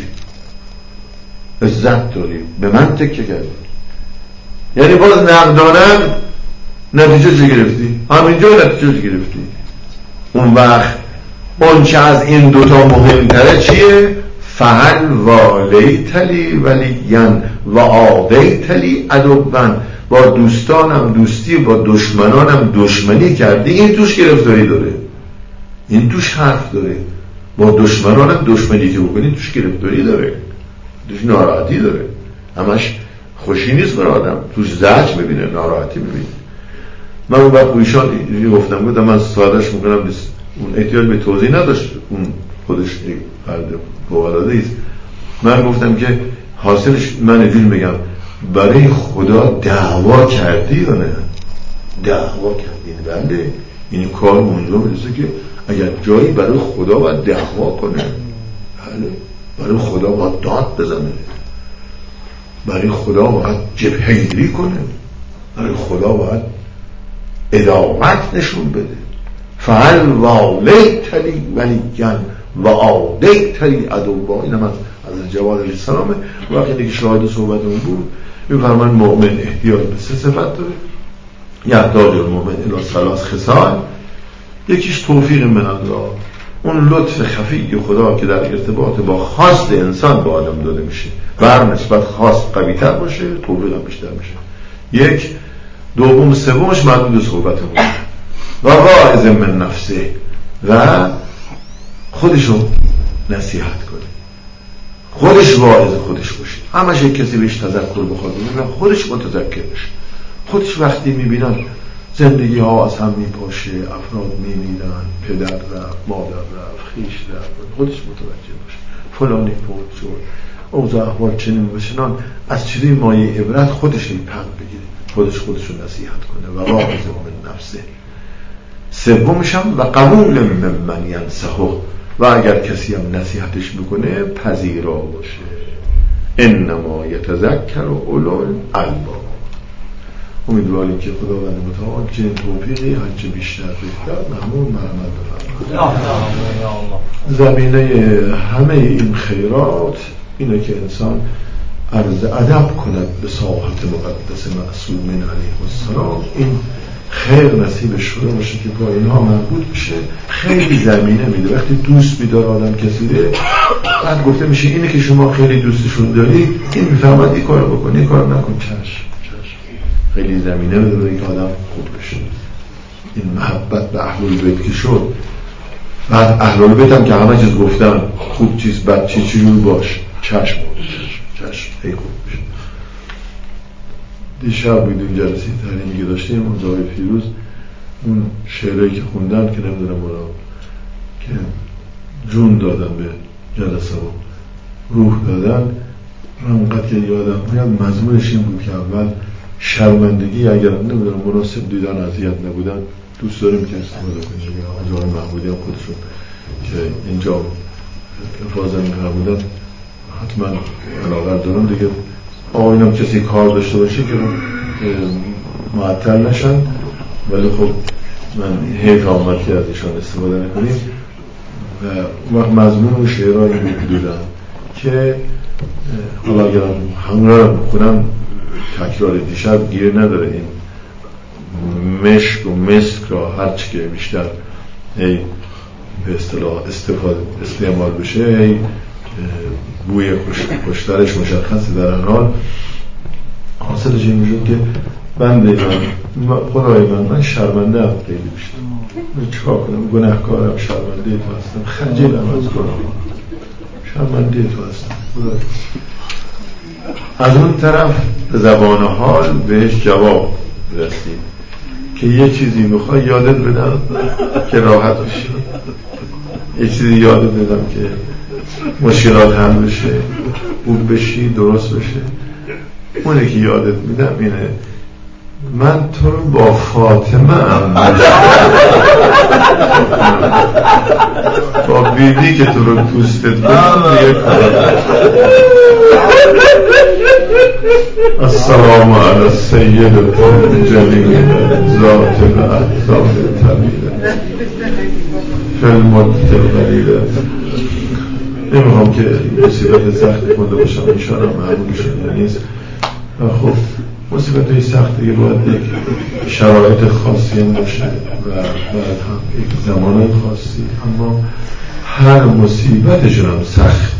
عزت داری، به من تکیه کردی. یعنی باز نقدانم نتیجه چه گرفتی؟ همینجا نتیجه چه گرفتی؟ اون وقت اون چه از این دوتا مهمتره چیه؟ فهل والیتلی ولیین و آدیتلی عدوان، با دوستانم دوستی، با دشمنانم دشمنی کردی. این توش گرفتاری داره، این توش حرف داره. با دشمنانم دشمنی که بکنی توش گرفتاری داره، توش ناراحتی داره. همش خوشی نیست برای آدم، توش زجر میبینه، ناراحتی میبینه. من اون وقت ایشان گفتم من سادش میکنم، اون احتیاج به توضیح نداشت، اون خودش فرد فوق‌العاده است. من گفتم که حاصلش من اینجوری میگم برای خدا دعوا کردی یا نه؟ دعوا کردی؟ بله، این کار اونجا میرسه که اگر جایی برای خدا باید دعوا کنه، بله، برای خدا باید داد بزنه، برای خدا باید جبهه‌گیری کنه، برای خدا باید ادامت نشون بده. فهل والیتلی ولیین و آدیتلی عدوا، این هم از جواد علیه السلامه. وقتی که شاهد صحبتمون بود میفرمان مؤمن احتیاج به 3 صفت داره. یحتاج المؤمن الی 3 خصال، یکیش توفیق من الله، اون لطف خفی خدا که در ارتباط با خواست انسان به آدم داده میشه، بر نسبت خواست قوی تر باشه توفیق هم بیشتر میشه. یک. دوم سومش محدود صحبتمون و واعظ من نفسه، و خودشو نصیحت کنه، خودش واعظ خودش باشه. همش یک کسی بهش تذکر بخواد خودش متذکر بشه. خودش وقتی میبینن زندگی ها از هم میپاشه، افراد میمیرن، پدر رفت، مادر رفت، خیش رفت، خودش متوجه باشه فلانی فوت شد، اوضاع احوال چنین بشنان، از چیزی مایه عبرت خودش این پند بگیره، خودشو نصیحت کنه و واعظ من نفسه. سومش هم و قبول من ینصحه، و اگر کسی هم نصیحتش میکنه پذیرا باشه. انما یتذکر اولو الالباب. امیدواریم که خداوند متعال چنین توفیقی هرچه بیشتر بهتر ممنون مرحمت بفرماید. زمینه همه این خیرات اینه که انسان عرض ادب کند به ساحت مقدس معصومین علیه السلام. این خیر نصیبش شده باشه که با اینها مربوط میشه، خیلی زمینه میده. وقتی دوست میدار آدم کسی ده، بعد گفته میشه اینه که شما خیلی دوستشون داری، این میفهمد این کار بکن، این کار نکن، چشم. خیلی زمینه میده که آدم خوب بشه. این محبت به اهل البیت که شد، بعد اهل البیت هم که همه چیز گفتن، خوب چیز بد چیز چجور باش، چشم خیلی خوب بشه. دیشب بود این جلسه تعلیمی که داشتیم، اون زاویه فیروز اون شعرهایی که خوندن که نمیدونم اونا که جون دادن به جلسه و روح دادن، من اونقدر که یادم میاد مضمونش این بود که اول شرمندگی اگر نمیدونم مناسب دیدن اذیت نبودن دوست داریم که استفاده کنیم. آقای محمودی هم خودشون که اینجا افاظه میکنه بودن حتما علاقه دارم دیگه. آقایون هم کسی کار داشته باشه که معطل نشن، ولی خب من حیف آمد که از ایشان استفاده نکنیم. و وقت مضمون و شعرهایی دیدم که حالا اگر همراه خودم تکرار دیشب گیر نداره، این مشک و مسک را هرچی که بیشتر به اصطلاح استعمال بشه بوی خوشترش مشخصه. در این حال حاصلش این میشد که بنده من خدای من شرمنده هم خیلی بیشتر، چیکار کنم؟ گناهکارم، شرمنده تو هستم، خجلم از گناه، شرمنده تو هستم. از اون طرف زبان حال بهش جواب رسید که یه چیزی میخوای یادت بدم که راحت بشی، یه چیزی یادت بدم که مشکلات حل بشه، خوب بشی، درست بشه. اونه که یادت میدم اینه من تو رو با فاطمه با بیبی که تو رو دوستت بدم دیگه کار. السلام علی السید جلیل ذات الاحزاب طویله فی المدت القلیله. نمیخوام که مصیبت سختی کنده باشم، انشاءالله معمولشون نیست. خب مصیبت های سختی که باید یک شرایط خاصی هم باشه و باید هم یک زمان خاصی، اما هر مصیبتشون هم سخت،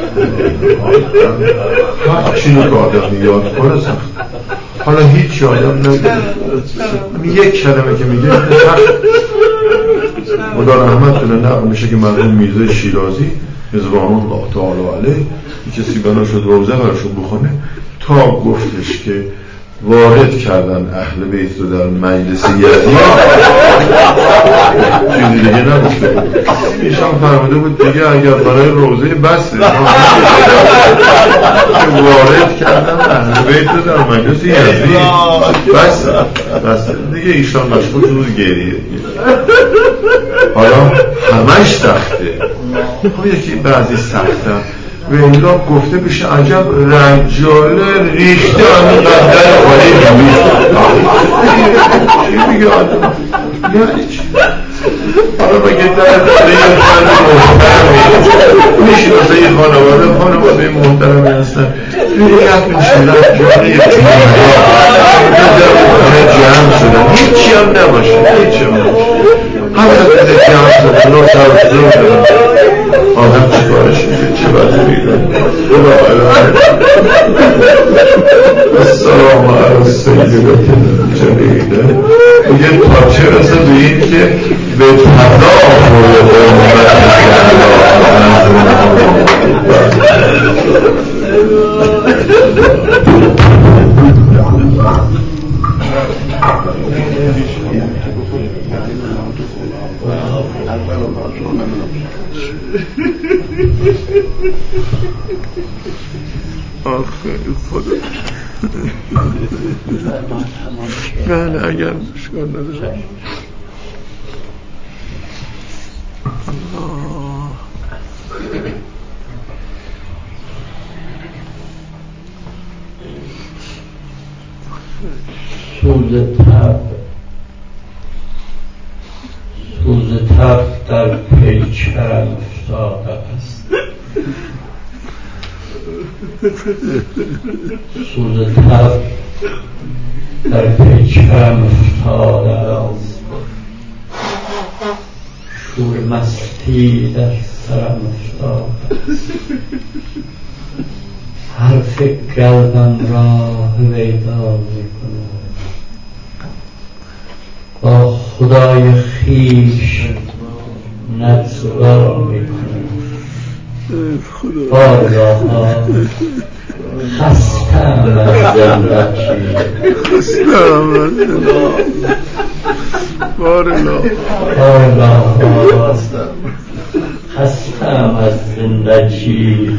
هر چیزی که آدم یاد کنه سخت. حالا هیچ آدم نمیده یک کلمه که میگه سخت. خدا رحمت کنه نقل میشه که مرحوم میرزا شیرازی رضوان الله تعالی علیه کسی بنا شد روزه براشون بخونه تا گفتش که وارد کردن اهل بیت رو در مجلس یزید، چیزی دیگه نگفته بود. ایشان فرموده بود دیگه اگر برای روزه بسته که وارد کردن اهل بیت رو در مجلس یزید بسته دیگه. ایشان مشغول شد گریه. حالا همش سخته، خب یکی بعضی سختم و اینجا گفته بشه عجب رجاله ریشته همین قدر خالی نمیست. چی میگه آدم؟ یعنی چی؟ حالا بگه در یه فرد محترمی میشناسه یه خانواده محترمی هستن ریت میشه رجاله یه جمع شدن هیچی هم نباشه، هیچی هم نباشه، همه از جمع شدن رو توجه دارن. آدم چه کارش میگه؟ چه بده میگه؟ السلام علی السید جلیل. میگه تا چه رسه به این که به پدا خورده آخه خدا بله اگر مشکل نداره. سوز تب در پیکرم افتاده است، سوز تب در پیکرم افتاده است، شور مستی در سرم افتاده است، حرف قلبم راه پیدا می‌کند، با خدای خویش نجوا می‌کند. بارها خسته‌ام از زندگی، بارها خسته‌ام از زندگی،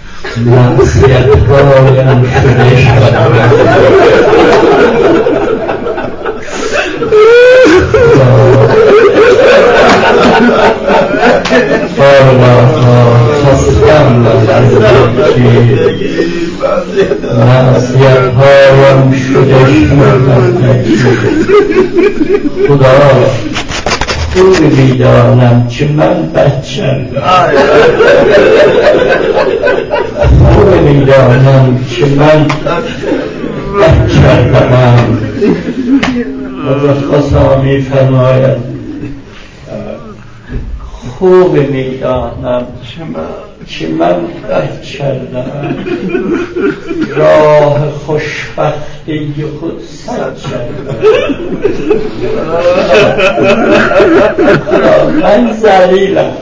معصیت‌هایم شده شدم، بارها خسته‌ام از زندگی، معصیت‌هایم شده شدم. خدا خوب می‌دانم که من بچه‌ام، خوب می‌دانم که من بد کردم. حضرت خواستم می فرماید خوب میدانم که من بد کردم، راه خوشبختی خود سد کردم. من ذلیلم،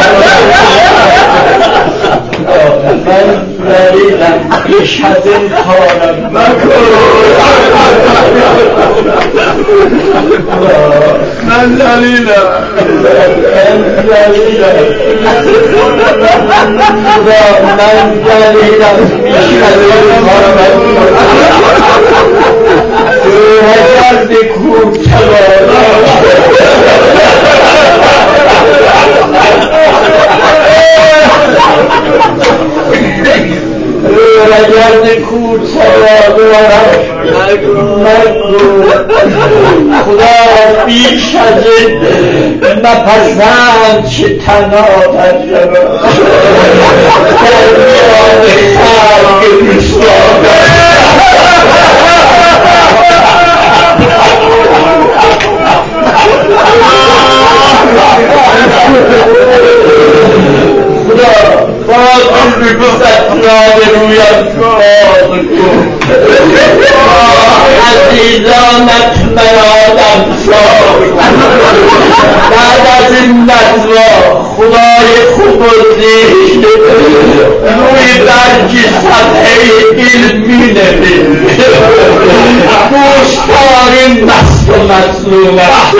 من ذلیلم، بیش از این کارم مکن. من ذلیلم، من ذلیلم، بیش از این کارم وجرد کور سوادارم مگو. خدا بیش از این نپسند که تنها در شود در میان خلق بیستانم. خدا باز آن بگذد نام رویت باز کن. عزیزانت من آدم ساز. بعد از این نجوا خدای خوب و زیشت روی برگی سطحه علمی نوید. دوستاری مست و مظلومت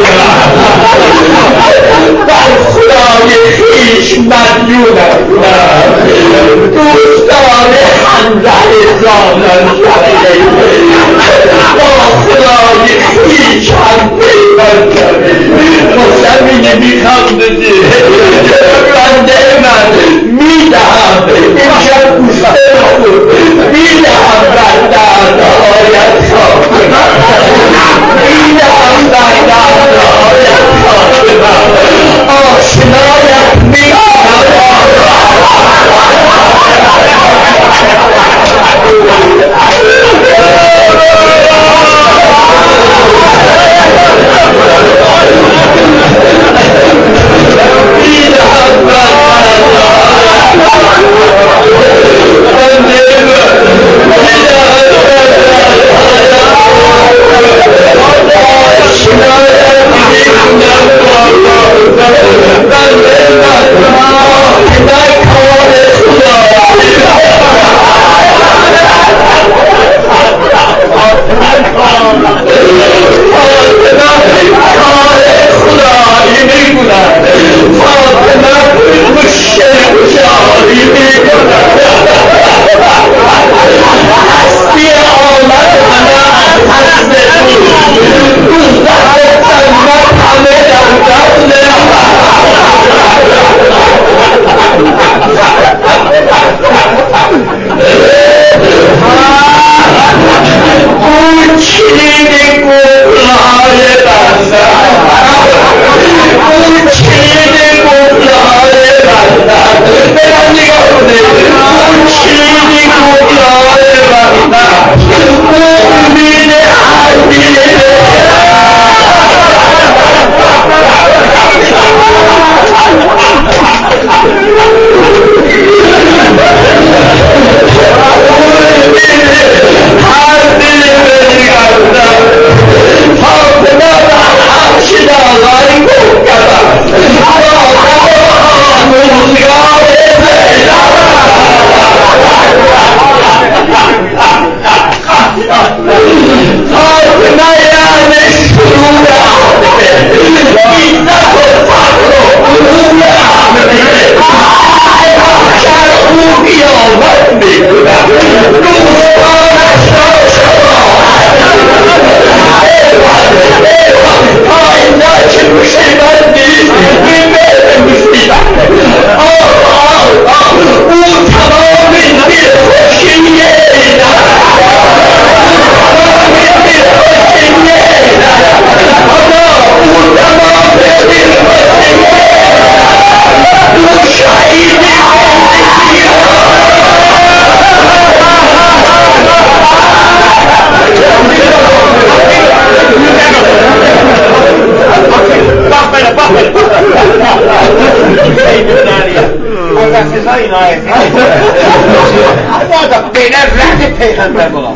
بر خدای خویش مدیونت کنم. دوستان همراه زانم شده با خدای خویش هم پیمان کنید. مستمینه میخوام بده بنده من میدهم امشب گوشته بود میدهم بردن آیت خواهد میدهم بردن آیت خواهد آشنایت میدهم. میدهم بردن ماذا بين رد پیغمبر بلا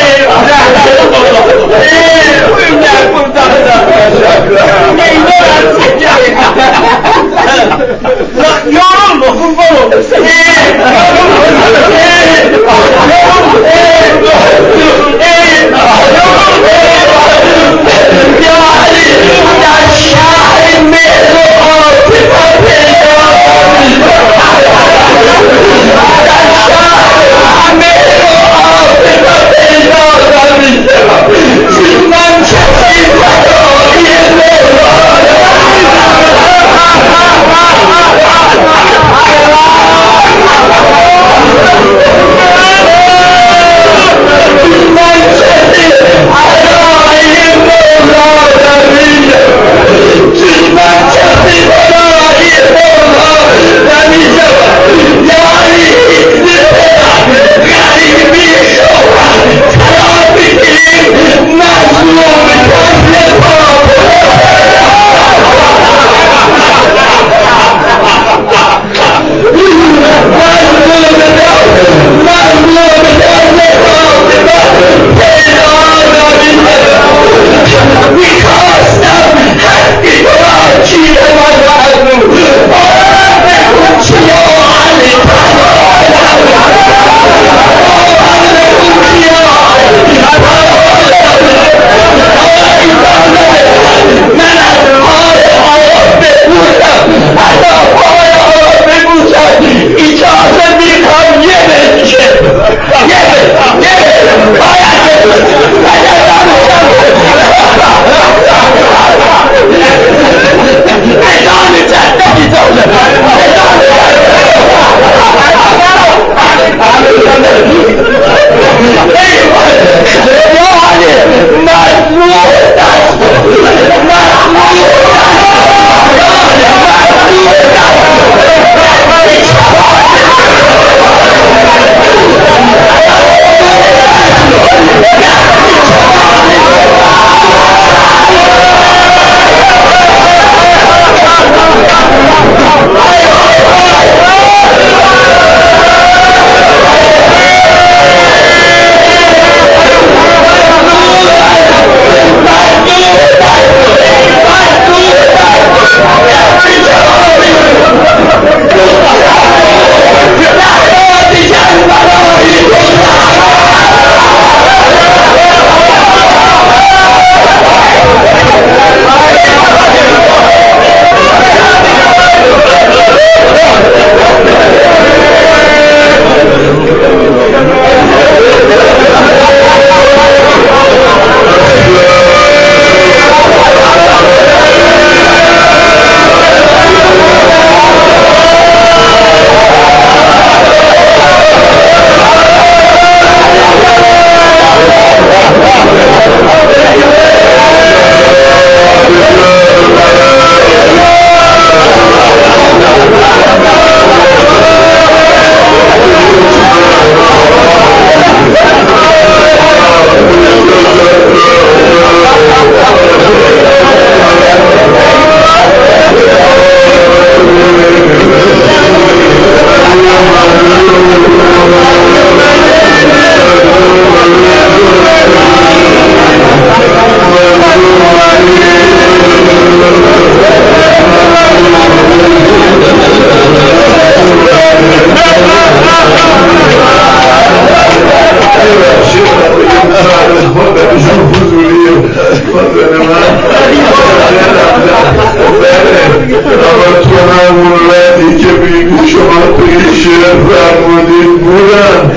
فرمودید بودن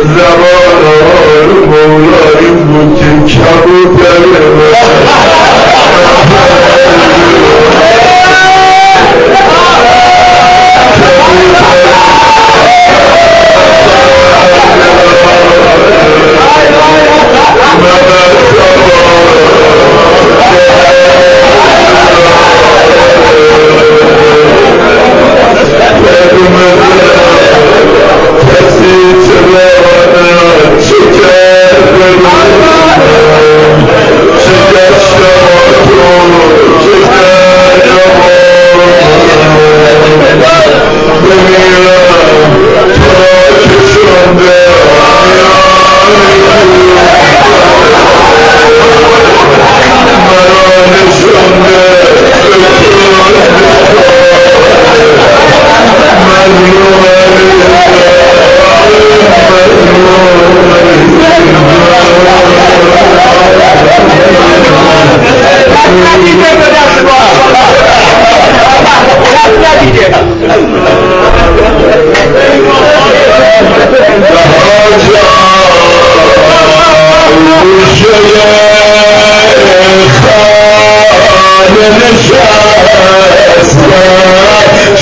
زبان آر مولایی بود که کبوتره شکر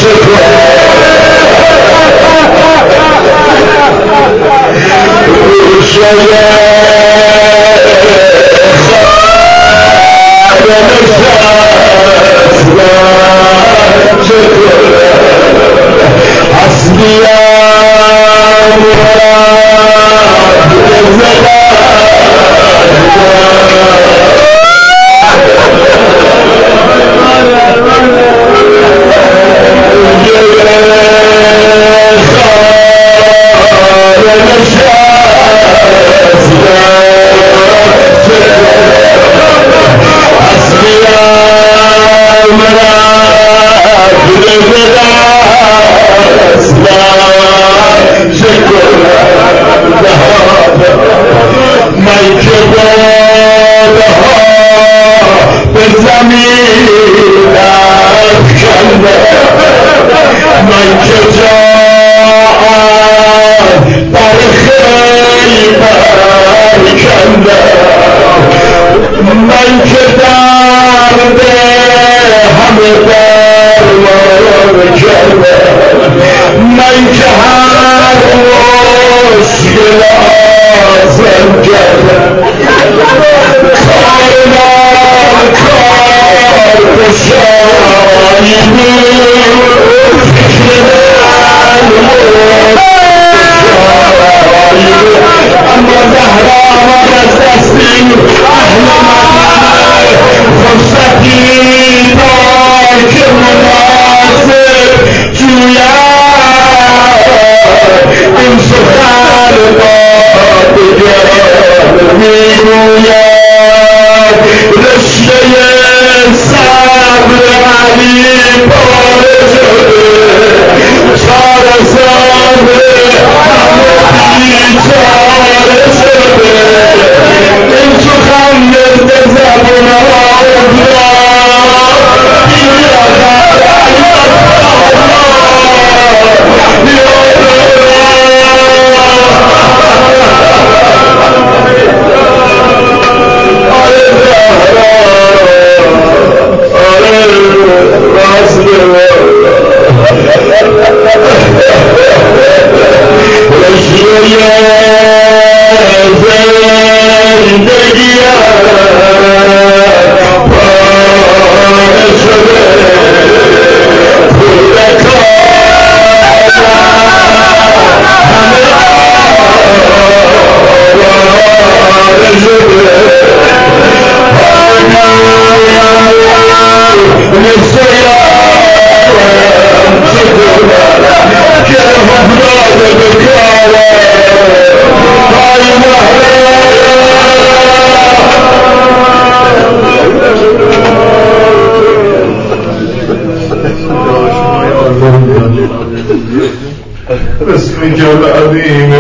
باسمك العظيم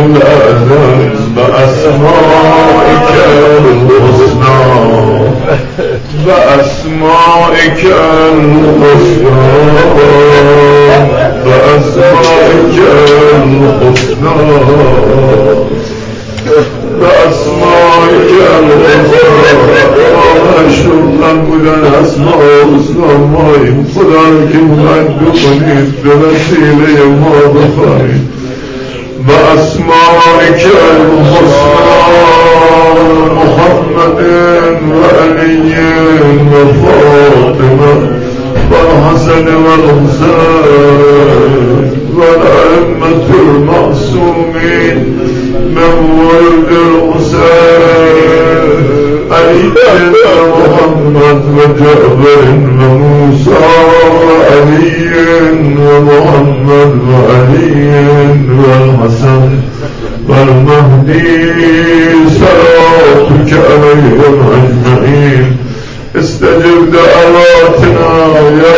الأعز بأسمائك الحسنى بأسمائك الحسنى بأسمائك الحسنى بأسمائك الحسنى شكرا بودن اسماء حسنى ماییم خدا رو که مد بکنید به وسیله ما بخواهید بأسمائك الحسنى محمد وعلي وفاطمة والحسن والحسين والأئمة المعصومين من ولد الحسين علي ومحمد وجعفر وموسى وعلي ومحمد وعلي والحسن والمهدي صلاتك عليهم أجمعين استجب دعواتنا يا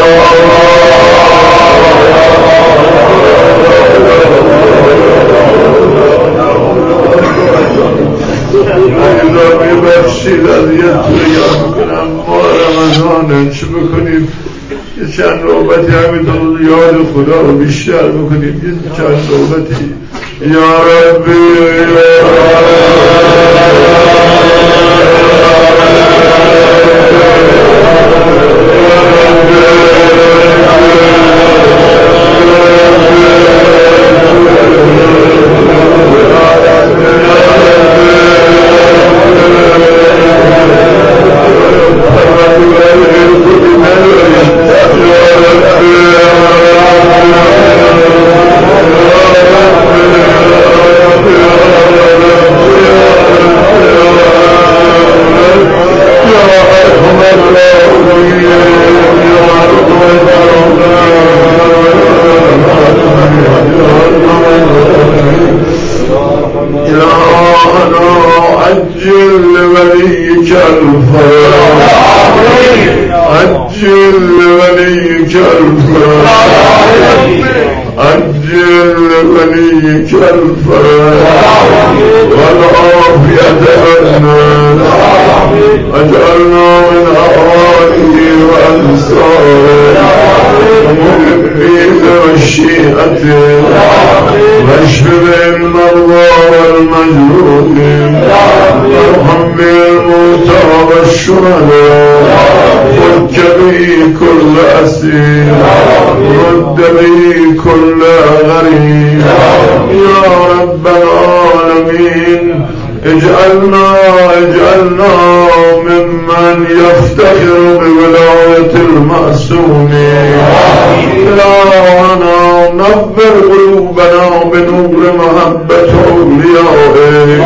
الله ببخشید اذیت رو یاد میکنم ما رمضانه چه بکنیم یه چند نوبتی همینطور یاد خدا رو بیشتر بکنیم یه چند نوبتی یا ربی یا عجل لوليك الفرج عجل لوليك الفرج والعافية عنا اجعلنا من أعوانه وأنصاره ومحبين مشيئته واشف المرضى والمجروحين وارحم بالموتى والشهداء فك به كل أسير رد به كل غريب يا رب العالمين اجعلنا ممن يفتخر بولاية المعصومين إلهنا نبر قلوبنا بنور محبة أوليائك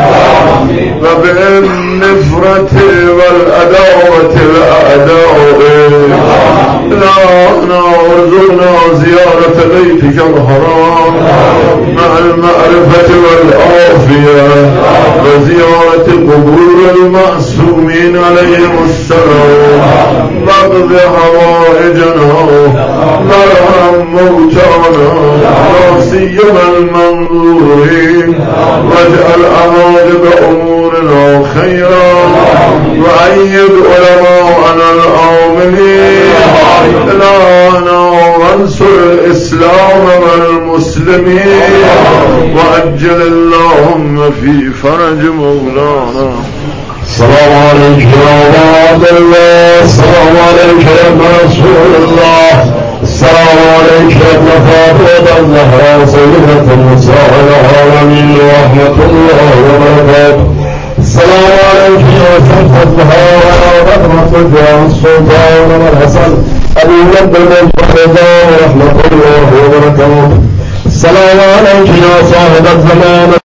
وبالنفرة والعداوة لأعدائك إلهنا ارزقنا زيارة بيتك الحرام مع المعرفة والعافية وزيارة قبور المعصومين عليهم السلام واقض حوائجنا وارحم موتانا لا سيما المنظورين واجعل عواقب امورنا خيرا وأيد علماءنا العاملين إلهنا وانصر الإسلام والمسلمين وأجل اللهم في فرج مولانا. السلام عليك يا عباد الله السلام عليك يا رسول الله السلام عليك يا ابن فاطمة الزهراء سيدة النساء العالمين ورحمة الله وبركاته. السلام عليك يا سيدة الزهراء ورحمة الله السلطان والحسن أبي بكر ورحمة الله وبركاته. السلام عليك يا صاحب الزمان